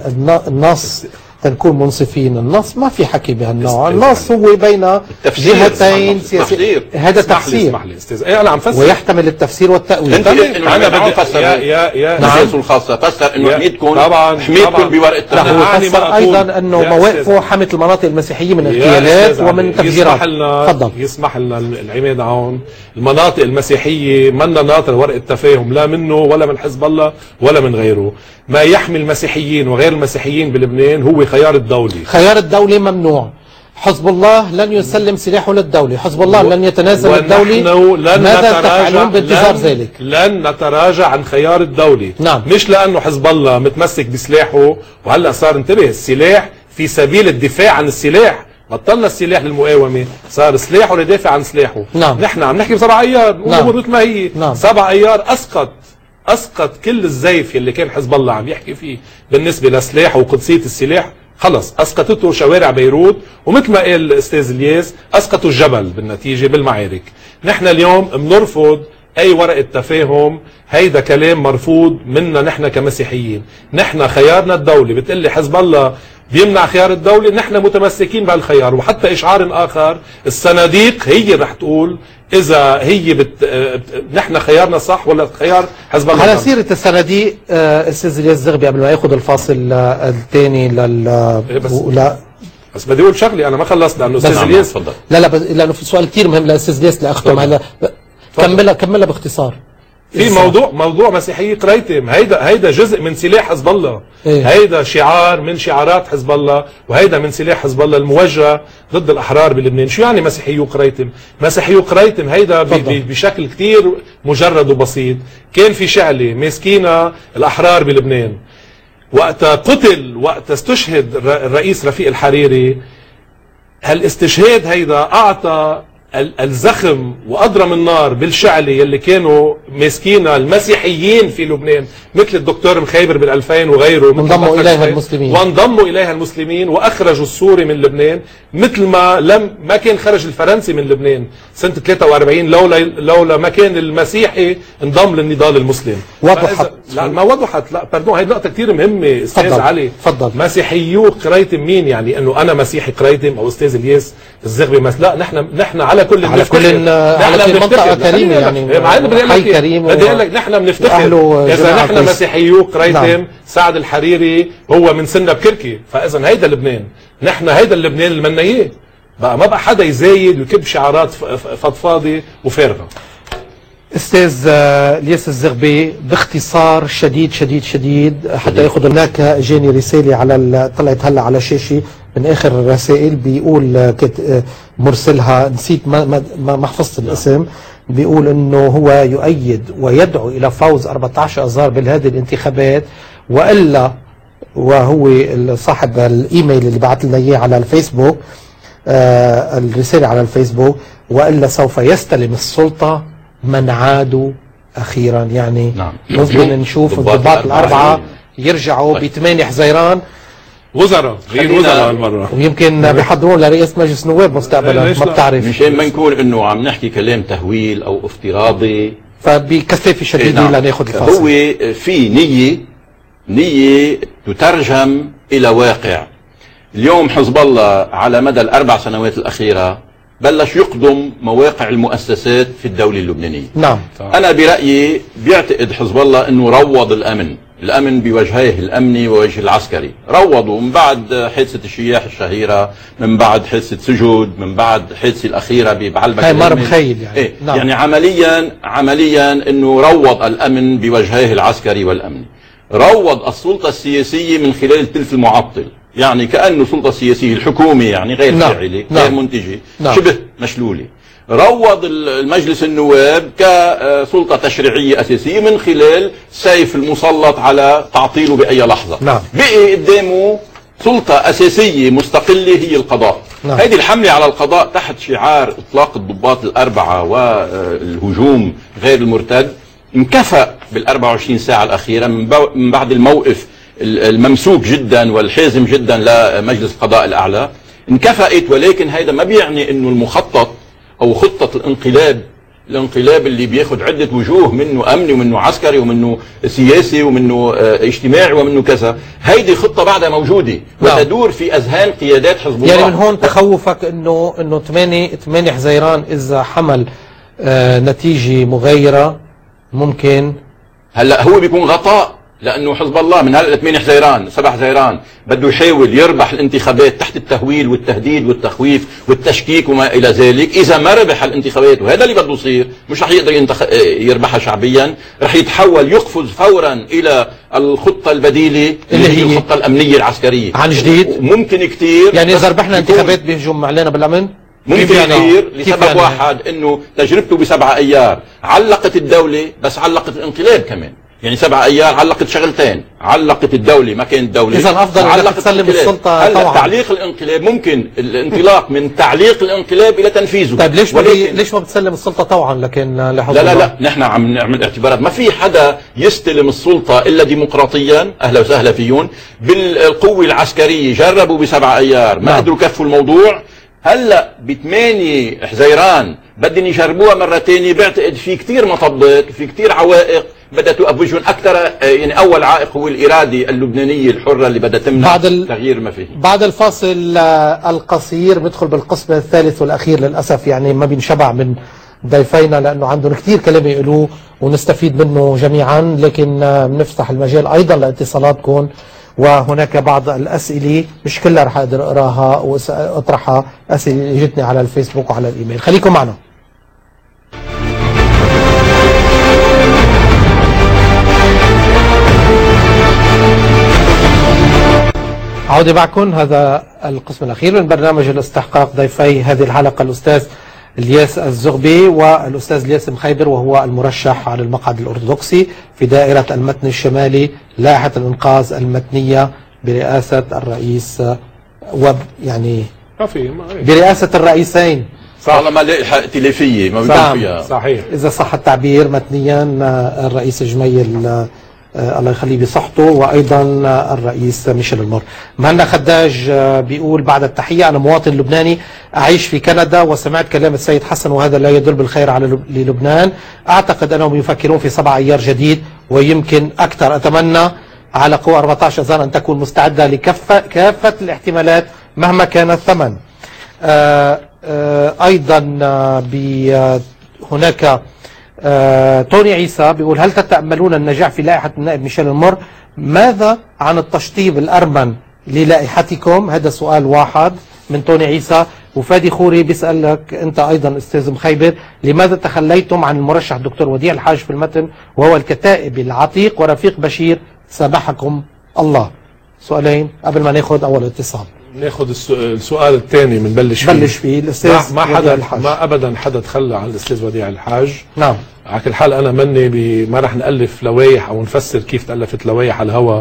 النص تنكون منصفين. النص ما في حكي بهالنوع، النص هو بين جهتين سياسية. هذا تفسير. اسمح لي استاذ، انا عم فسر ويحتمل التفسير والتأويل. انا بدي افسر نعم الخاصة، فسر انه حميدكم بورقة التفاهم. هو فسر ايضا انه مواقفه حمت المناطق المسيحية من اغتيالات ومن تفجيرات. تفضل. يسمح لنا العماد عون، المناطق المسيحية منا ناطر ورقة التفاهم لا منه ولا من حزب الله ولا من غيره. ما يحمي المسيحيين وغير المسيحيين بلبنان هو خيار الدولي. خيار الدولي ممنوع. حزب الله لن يسلم سلاحه للدولة، حزب الله لن يتنازل الدولة. ماذا تفعلون بانتظار ذلك؟ لن نتراجع عن خيار الدولة. نعم. مش لأنه حزب الله متمسك بسلاحه، وهلأ صار انتبه السلاح في سبيل الدفاع عن السلاح، بطلنا السلاح للمقاومة، صار سلاحه ليدافع عن سلاحه. نعم. نحن عم نحكي ب7 أيار، نعم. مثل ما هي. نعم. 7 أيار أسقط كل الزيف اللي كان حزب الله عم يحكي فيه بالنسبة لسلاح وقدسية السلاح، خلص اسقطته شوارع بيروت، ومثل ما قال الاستاذ الياس اسقطوا الجبل بالنتيجه بالمعارك. نحن اليوم بنرفض اي ورقه تفاهم، هيدا كلام مرفوض منا نحن كمسيحيين. نحن خيارنا الدولي، بتقلي حزب الله بيمنع خيار الدولة، نحن متمسكين بهالخيار. وحتى اشعار اخر، الصناديق هي رح تقول اذا هي نحن خيارنا صح ولا خيار حزب الله. على سيرة الصناديق استاذ الياس زغبي، قبل ما ياخذ الفاصل الثاني بس بدي اقول شغلي، انا ما خلصت لانه استاذ الياس لا لانه في سؤال كثير مهم لاستاذ الياس لاختم هلا. كملها باختصار. في موضوع مسيحية قريتم، هيدا جزء من سلاح حزب الله. هيدا شعار من شعارات حزب الله، وهيدا من سلاح حزب الله الموجه ضد الاحرار بلبنان. شو يعني مسيحيو قريتم؟ مسيحيو قريتم هيدا بشكل كتير مجرد وبسيط. كان في شعلة ماسكينا الاحرار بلبنان، وقت استشهد الرئيس رفيق الحريري، هالاستشهاد هيدا اعطى الزخم واضرم النار بالشعله يلي كانوا ماسكينها المسيحيين في لبنان مثل الدكتور مخيبر بال2000 وغيره، وانضموا اليها المسلمين واخرجوا السوري من لبنان، مثل ما كان خرج الفرنسي من لبنان سنه 43 لولا ما كان المسيحي انضم للنضال المسلم. وضحت لا ما وضحت، لا باردون، هي نقطه كثير مهمه استاذ علي. تفضل. مسيحيو قريتم مين؟ يعني انه انا مسيحي قريتم او استاذ الياس الزغبي لا، نحن على كل منطقه كريمه، يعني حي كريم. بدي اقول لك نحن بنفتخر اذا نحن مسيحيو قريتم. نعم. سعد الحريري هو من سنة بكركي، فاذا هيدا لبنان، نحن هيدا اللبنان اللي بدنا اياه. بقى ما بقى حدا يزايد ويكب شعارات فضفاضه وفارغه. استاذ الياس الزغبي باختصار شديد شديد شديد حتى ياخذ. هناك اجاني رساله على طلعت هلا على الشاشه من اخر الرسائل، بيقول مرسلها نسيت ما حفظت الاسم، بيقول انه هو يؤيد ويدعو الى فوز 14 اذار بهذه الانتخابات، والا وهو صاحب الايميل اللي بعث لنا اياه على الفيسبوك، الرساله على الفيسبوك، والا سوف يستلم السلطه من عادوا اخيرا. يعني ممكن نشوف الضباط الاربعه يرجعوا ب8 حزيران وزراء المره، ويمكن بيحضرون لرئيس مجلس نواب مستقبلا، ما بتعرف، مشان ما نكون انه عم نحكي كلام تهويل او افتراضي. فبكثافه شديده لناخذ الفاصل. هو في نيه تترجم الى واقع. اليوم حزب الله على مدى ال4 سنوات الاخيره بلش يقدم مواقع المؤسسات في الدوله اللبنانيه. نعم. انا برايي بيعتقد حزب الله انه روض الامن بوجهيه الامني ووجه العسكري، روضوا من بعد حادثه الشياح الشهيره، من بعد حادثه سجود، من بعد حادثه الاخيره بعلبك. هاي مر مخيل يعني. إيه؟ نعم. يعني عمليا انه روض الامن بوجهيه العسكري والامني، روض السلطه السياسيه من خلال التلف المعطل، يعني كأنه السلطة السياسية الحكومة يعني غير فاعلة، غير منتجة، شبه مشلولة. روض المجلس النواب كسلطة تشريعية أساسية من خلال سيف المسلط على تعطيله بأي لحظة. بقي قدامه سلطة أساسية مستقلة هي القضاء. هذه الحملة على القضاء تحت شعار إطلاق الضباط الأربعة والهجوم غير المرتد انكفأ بال24 ساعة الأخيرة من بعد الموقف الممسوك جدا والحازم جدا لمجلس القضاء الأعلى، انكفأت. ولكن هذا ما بيعني انه المخطط او خطة الانقلاب اللي بياخد عدة وجوه، منه امني ومنه عسكري ومنه سياسي ومنه اجتماعي ومنه كذا، هيدي خطة بعدها موجودة وتدور في اذهان قيادات حزب الله. يعني من هون تخوفك انه 8 حزيران اذا حمل نتيجة مغايرة ممكن. هلا هو بيكون غطاء، لانه حزب الله من هلا 8 حزيران 7 حزيران بده يحاول يربح الانتخابات تحت التهويل والتهديد والتخويف والتشكيك وما الى ذلك. اذا ما ربح الانتخابات، وهذا اللي بده يصير، مش رح يقدر يربحها شعبيا، رح يتحول يقفز فورا الى الخطه البديله اللي هي الخطه الامنيه العسكريه عن جديد. ممكن كثير، يعني اذا ربحنا انتخابات بيهجم علينا بالامن ممكن كثير لسبب واحد، انه تجربته ب7 ايار علقت الدوله، بس علقت الانقلاب كمان. يعني 7 ايار علقت شغلتين، علقت الدولة ما كانت دولة. إذا الأفضل أنك تسلم السلطة طبعا. تعليق الانقلاب ممكن الانطلاق من تعليق الانقلاب إلى تنفيذه. طيب ليش ما بتسلم السلطة طوعا؟ لكن لا نحن عم نعمل اعتبارات. ما في حدا يستلم السلطة إلا ديمقراطيا، أهلا وسهلا فيهم. بالقوة العسكرية جربوا ب7 ايار ما قدروا يكفوا الموضوع. هلا ب8 حزيران بدهم يجربوها مرة ثانية. بعتقد في كثير مطبات وفي كثير عوائق بدها توقف وجههم اكثر. يعني اول عائق هو الاراده اللبنانيه الحره اللي بدها تمنع تغيير ما فيه. بعد الفاصل القصير بدخل بالقسم الثالث والاخير. للاسف يعني ما بنشبع من ضيفينا لانه عندهم كثير كلام يقولوه ونستفيد منه جميعا، لكن بنفتح المجال ايضا لاتصالاتكم. وهناك بعض الاسئله مش كلها رح اقدر اقراها واطرحها، اسئله جتني على الفيسبوك وعلى الايميل. خليكم معنا. عودة معكم. هذا القسم الأخير من برنامج الاستحقاق. ضيفي هذه الحلقة الأستاذ الياس الزغبي والأستاذ الياس مخيبر، وهو المرشح على المقعد الأرثوذكسي في دائرة المتن الشمالي لائحة الإنقاذ المتنية برئاسة الرئيس، يعني برئاسة الرئيسين طالما لائحه ائتلافيه ما بيكون فيها. صحيح. اذا صح التعبير متنيا الرئيس جميل الله يخليه بصحته، وايضا الرئيس ميشيل المر. مهنا خداج بيقول بعد التحيه انا مواطن لبناني اعيش في كندا، وسمعت كلام السيد حسن وهذا لا يدل بالخير على للبنان. اعتقد انهم يفكرون في 7 ايار جديد ويمكن اكثر. اتمنى على قوى 14 اذار ان تكون مستعده لكافه الاحتمالات مهما كان الثمن. ايضا هناك توني عيسى بيقول هل تتأملون النجاح في لائحة النائب ميشيل المر؟ ماذا عن التشطيب الأرمن للائحتكم؟ هذا سؤال واحد من توني عيسى. وفادي خوري بيسألك أنت أيضا أستاذ مخيبر، لماذا تخليتم عن المرشح دكتور وديع الحاج في المتن وهو الكتائب العتيق ورفيق بشير سامحكم الله؟ سؤالين قبل ما ناخذ أول اتصال. ناخذ السؤال الثاني بنبلش فيه الاستاذ ما حدا ما ابدا حدا تخلى عن الاستاذ وديع الحاج. نعم. على كل حال انا مني ما رح نالف لوائح او نفسر كيف تالفت لوائح على الهواء.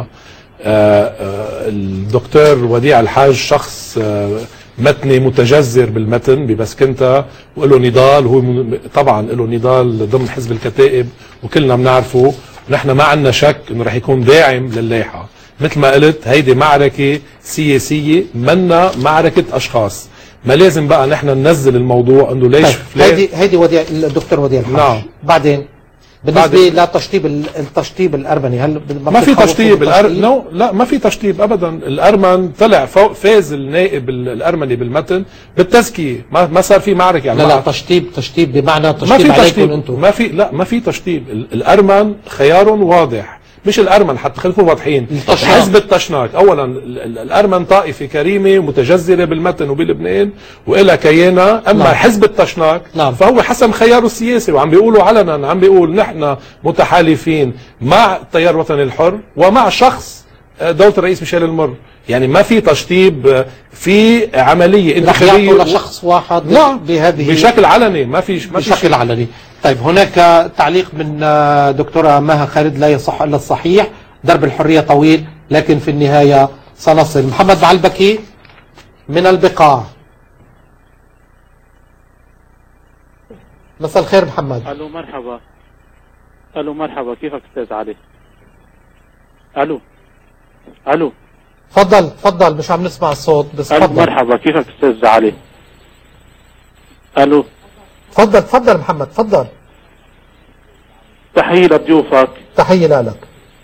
الدكتور وديع الحاج شخص متني متجذر بالمتن ببسكنتا وله نضال، وهو طبعا له نضال ضمن حزب الكتائب وكلنا بنعرفه، ونحن ما عندنا شك انه رح يكون داعم للائحه. مثل ما قلت هيدي معركة سياسية منا معركة أشخاص. ما لازم بقى نحن ننزل الموضوع انه ليش هيدي وديع الدكتور وديع الحاج. نعم. بعدين بالنسبة لتشطيب الأرمني، هل ما في تشطيب لا ما في تشطيب أبدا. الأرمن طلع فوق، فاز النائب الأرمني بالمتن بالتزكية، ما صار في معركة يعني. لا تشطيب بمعنى تشطيب عليكم انتم. ما في تشطيب. الأرمن خيار واضح، مش الأرمن حتى خليكم واضحين. حزب التشناك اولا الأرمن طائفة كريمة متجذرة بالمتن وبلبنان وإلها كيانة، اما نعم. حزب التشناك نعم. فهو حسب خياره السياسي، وعم بيقولوا علنا، عم بيقول نحن متحالفين مع التيار الوطني الحر ومع شخص دولة الرئيس ميشيل المر. يعني ما في تشطيب، في عملية انتخابية لشخص واحد. نعم. بهذه بشكل علني، ما في بشكل علني. طيب هناك تعليق من دكتورة مها خالد، لا يصح الا الصحيح، درب الحرية طويل لكن في النهاية سنصل. محمد بعلبكي من البقاع. مساء الخير محمد. الو مرحبا. الو مرحبا، كيفك استاذ علي؟ الو تفضل مش عم نسمع الصوت بس تفضل. مرحبا، كيفك استاذ علي؟ الو تفضل محمد تفضل. تحية لضيوفك. تحية لك.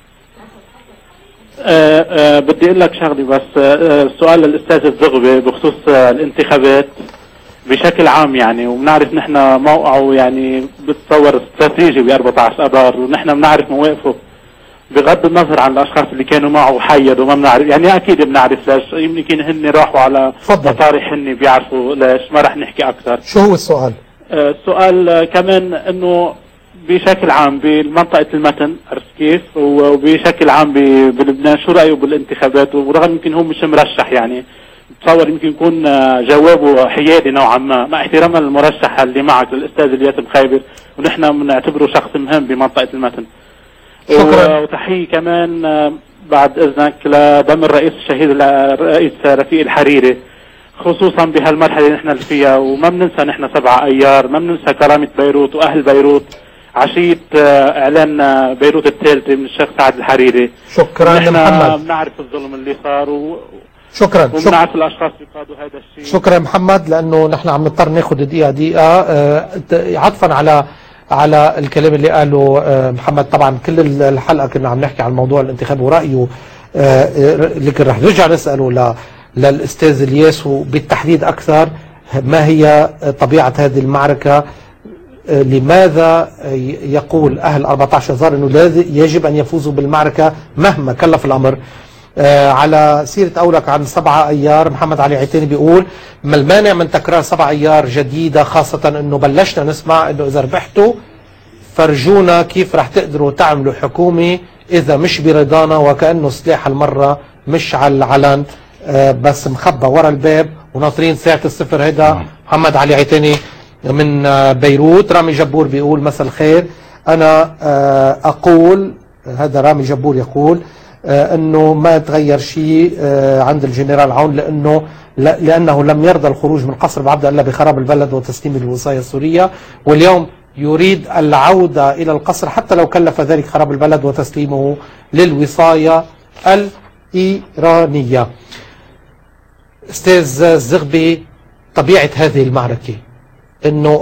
بدي اقول لك شغلي بس. سؤال للاستاذ الزغبي بخصوص الانتخابات بشكل عام يعني، وبنعرف نحن موقعه يعني بتصور استراتيجي ب14 اذار، ونحن بنعرف مواقفه بغض النظر عن الاشخاص اللي كانوا معه حيدوا ما بنعرف يعني. اكيد بنعرف ليش، يمكن هن راحوا على مطارح هن بيعرفوا ليش، ما رح نحكي اكثر. شو هو السؤال؟ السؤال كمان انه بشكل عام بمنطقة المتن، عرفت كيف؟ وبشكل عام بلبنان شو رأيه بالانتخابات؟ ورغم يمكن هو مش مرشح يعني، بتصور يمكن يكون جوابه حيادي نوعا ما، مع احتراما للمرشح اللي معك الاستاذ الياس مخيبر، ونحن بنعتبره شخص مهم بمنطقة المتن. شكرا. وتحية كمان بعد اذنك لدم الرئيس الشهيد الرئيس رفيق الحريري، خصوصا بهالمرحله اللي نحن فيها. وما بننسى نحن 7 ايار، ما بننسى كرامه بيروت واهل بيروت عشيه اعلان بيروت الثالثه من الشيخ سعد الحريري. شكرا نحن محمد. بنعرف الظلم اللي صار شكرا. وبنعرف الاشخاص اللي قادوا هذا الشيء. شكرا محمد، لانه نحن عم نضطر ناخذ دقيقه عطفا على الكلام اللي قاله محمد. طبعا كل الحلقه كنا عم نحكي عن الموضوع الانتخابي ورايه، لكن رح نرجع نساله للاستاذ الياس بالتحديد اكثر ما هي طبيعه هذه المعركه. لماذا يقول اهل 14 اذار انه يجب ان يفوزوا بالمعركه مهما كلف الامر؟ على سيرة قولك عن 7 ايار، محمد علي عيتاني بيقول ما المانع من تكرار 7 ايار جديدة، خاصة انه بلشنا نسمع انه اذا ربحتوا فرجونا كيف رح تقدروا تعملوا حكومة اذا مش برضانا، وكأنه سلاح المرة مش على العلن بس مخبى ورا الباب وناطرين ساعة الصفر. هيدا محمد علي عيتاني من بيروت. رامي جبور بيقول مساء الخير، انا اقول، هذا رامي جبور يقول انه ما تغير شيء عند الجنرال عون، لانه لم يرضى الخروج من قصر بعبدة الا بخراب البلد وتسليم الوصاية السورية، واليوم يريد العودة الى القصر حتى لو كلف ذلك خراب البلد وتسليمه للوصاية الإيرانية. استاذ الزغبي، طبيعة هذه المعركة انه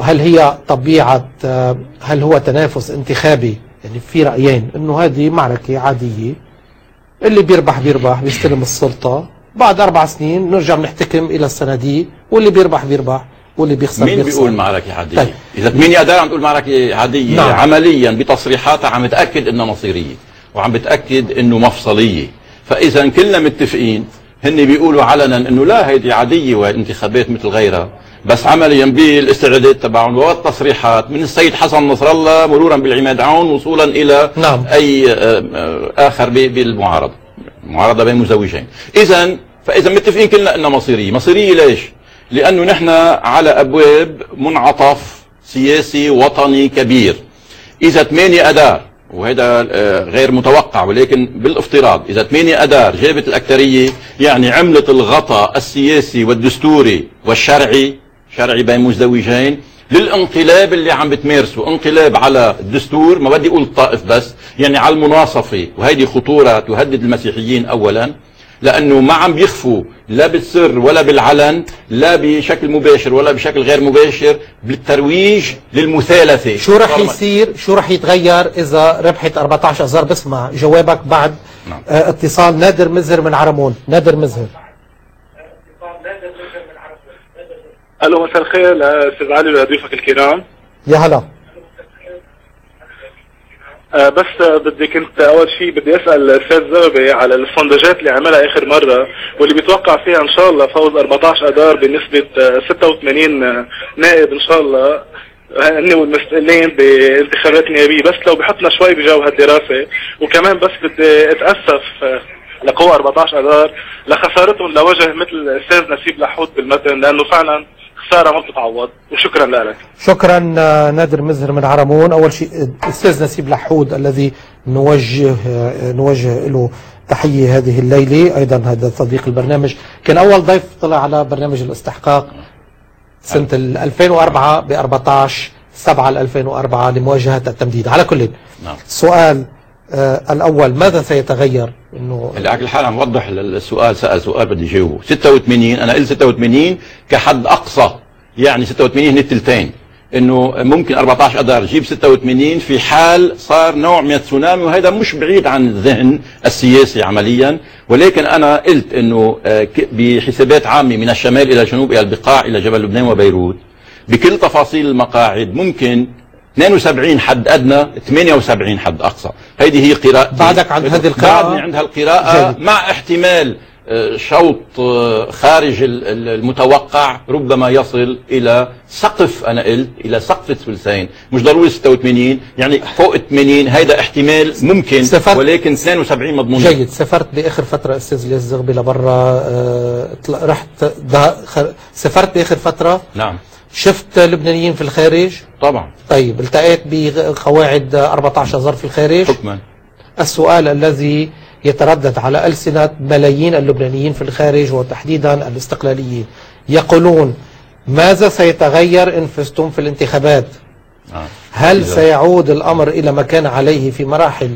هل هو تنافس انتخابي؟ يعني في رأيين، انه هذه معركة عادية، اللي بيربح بيستلم السلطة، بعد 4 سنين نرجع بنحتكم الى الصناديق، واللي بيربح واللي بيخسر مين بيخسر. بيقول معركة عادية؟ طيب. إذا 8 أذار عم تقول معركة عادية، نعم. عمليا بتصريحاتها عم تأكد إنها مصيرية وعم بتأكد إنه مفصلية. فإذا كلنا متفقين، هن بيقولوا علنا إنه لا هيدي عادية وانتخابات مثل غيرها، بس عمليا بالاستعداد تبعهم والتصريحات من السيد حسن نصر الله مرورا بالعماد عون وصولا إلى نعم. أي آخر بالمعارضة، معارضة بين مزوجين. فإذا متفقين كلنا إنها مصيرية. مصيرية ليش؟ لأنه نحن على أبواب منعطف سياسي وطني كبير. إذا 8 أذار، وهذا غير متوقع ولكن بالافتراض، إذا 8 أذار جابت الأكثرية، يعني عملت الغطاء السياسي والدستوري والشرعي، شرعي بين مزدوجين، للانقلاب اللي عم بتمارسه، انقلاب على الدستور، ما بدي أقول الطائف بس، يعني على المناصفة، وهيدي خطورة تهدد المسيحيين أولا، لأنه ما عم بيخفوا لا بالسر ولا بالعلن، لا بشكل مباشر ولا بشكل غير مباشر، بالترويج للمثالثة. شو رح يصير؟ شو رح يتغير إذا ربحت 14 أذار؟ بسمع جوابك بعد. نعم. اتصال نادر مزهر من عرمون. نادر مزهر. الو، مساء الخير استاذ علي وضيوفك الكرام. يا هلا. بس كنت اول شيء بدي اسال الاستاذ زغبي على السوندجات اللي عملها اخر مره، واللي بيتوقع فيها ان شاء الله فوز 14 اذار بنسبه 86 نائب ان شاء الله، هن والمسؤولين بانتخابات نيابيه. بس لو بحطنا شوي بجو هالدراسه، وكمان بس بدي اتاسف لقوى 14 اذار لخسارتهم لوجه مثل الاستاذ نسيب لحود بالمتن، لانه فعلا خساره ما بتتعوض. وشكرا لك. شكرا نادر مزهر من عرمون. اول شيء الاستاذ نسيب لحود الذي نوجه له تحيه هذه الليله، ايضا هذا صديق البرنامج، كان اول ضيف طلع على برنامج الاستحقاق سنه 2004 ب 14/7/2004 لمواجهه التمديد. على كل نعم. السؤال الاول، ماذا سيتغير؟ انه هلا على الحال عم وضح السؤال، سأل سؤال بدي جاوبه. 86 انا قلت 86 كحد اقصى، يعني 86 هن الثلثين، انه ممكن 14 اذار جيب 86 في حال صار نوع من التسونامي، وهذا مش بعيد عن الذهن السياسي عمليا. ولكن انا قلت انه بحسابات عامه من الشمال الى الجنوب الى البقاع الى جبل لبنان وبيروت بكل تفاصيل المقاعد ممكن 72 حد ادنى، 78 حد اقصى. هذه هي قراءتي. بعدك عند هذه القراءه؟ بعدني عند هالقراءه مع احتمال شوط خارج المتوقع ربما يصل الى سقف، انا قلت الى سقف الثلثين، مش ضروري 86، يعني فوق 80. هيدا احتمال ممكن، ولكن 72 مضمون. جيد. سافرت باخر فتره استاذ الياس الزغبي لبرا، رحت سافرت باخر فتره. نعم. شفت لبنانيين في الخارج؟ طبعا. طيب، التقيت بقواعد 14 أذار في الخارج؟ حكما. السؤال الذي يتردد على ألسنة ملايين اللبنانيين في الخارج وتحديدا الاستقلاليين، يقولون ماذا سيتغير إن فزتم في الانتخابات؟ هل سيعود الأمر إلى ما كان عليه في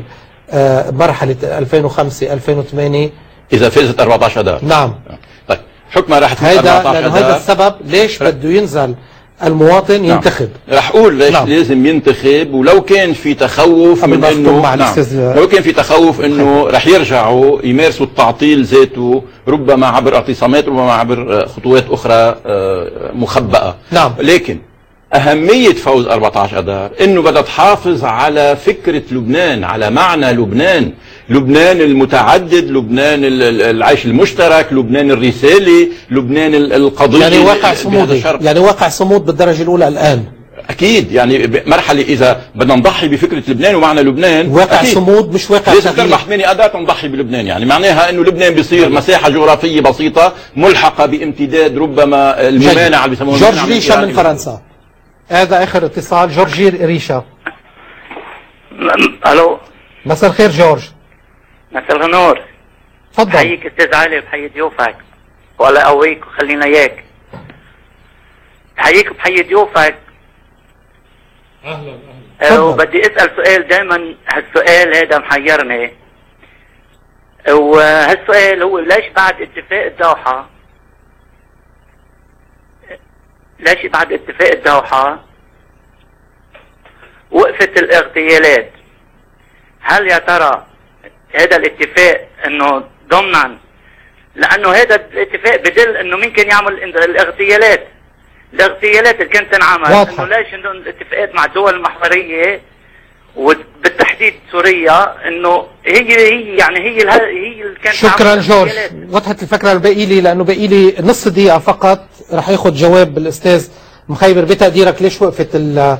مرحلة 2005-2008 إذا فازت 14 أذار؟ نعم. طيب، حكما راح تكون 14 أذار. هذا السبب ليش بده ينزل المواطن ينتخب. رح اقول ليش لازم ينتخب، ولو كان في تخوف من انه لو كان في تخوف انه رح يرجعوا يمارسوا التعطيل ذاته، ربما عبر اعتصامات، ربما عبر خطوات اخرى مخبأة. نعم. لكن أهمية فوز 14 أذار إنه بدها تحافظ على فكرة لبنان، على معنى لبنان، لبنان المتعدد، لبنان العيش المشترك، لبنان الرسالي، لبنان القضية، يعني واقع صمود، يعني واقع صمود بالدرجة الأولى الآن. أكيد، يعني مرحلة إذا بدنا نضحي بفكرة لبنان ومعنى لبنان، واقع صمود مش واقع لازم تربح 8 أذار تنضحي بلبنان. يعني معناها إنه لبنان بيصير مساحة جغرافية بسيطة ملحقة بامتداد ربما الممانعة اللي بيسموها جورج ريشا من فرنسا. هذا آخر اتصال. جورج ريشا. الو، مساء الخير جورج. مساء النور. تفضل. بحييك استاذ علي، بحيي ضيوفك والله يقويك وخلينا اياك. بحييك وبحيي ضيوفك. اهلا. وبدي اسال سؤال، دائما هالسؤال هذا محيرني، وهالسؤال هو ليش بعد اتفاق الدوحة، ليش بعد اتفاق الدوحة وقفت الاغتيالات؟ هل يا ترى هذا الاتفاق انه ضمنا، لانه هذا الاتفاق بدل انه مين كان يعمل الاغتيالات اللي كانت تنعمل، انه ليش انه الاتفاقات مع الدول المحورية وبالتحديد سوريا انه هي يعني هي اللي كانت. شكرا جورج، وضحت الفكره. الباقي لي لانه باقي لي نص دقيقه فقط، رح ياخذ جواب الاستاذ مخيبر. بتقديرك ليش وقفت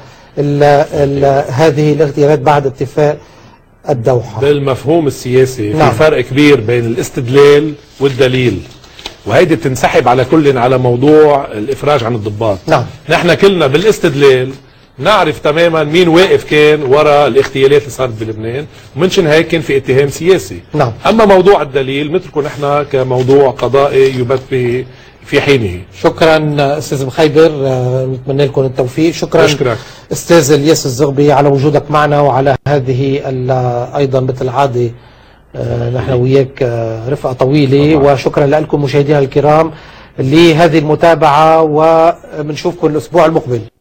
هذه الاغتيالات بعد اتفاق الدوحة؟ بالمفهوم السياسي نعم. في فرق كبير بين الاستدلال والدليل، وهيدي بتنسحب على كل على موضوع الافراج عن الضباط. نعم. نحن كلنا بالاستدلال نعرف تماما مين واقف كان وراء الاغتيالات اللي صارت بلبنان، ومنشان هيك كان في اتهام سياسي. نعم. اما موضوع الدليل نتركه نحن كموضوع قضائي يبت في حينه. شكرا استاذ مخيبر، نتمنى لكم التوفيق. شكرا أشكرك استاذ الياس الزغبي على وجودك معنا وعلى هذه ايضا مثل العاده نحن وياك رفقه طويله. وشكرا لكم مشاهدينا الكرام لهذه المتابعه، وبنشوفكم الاسبوع المقبل.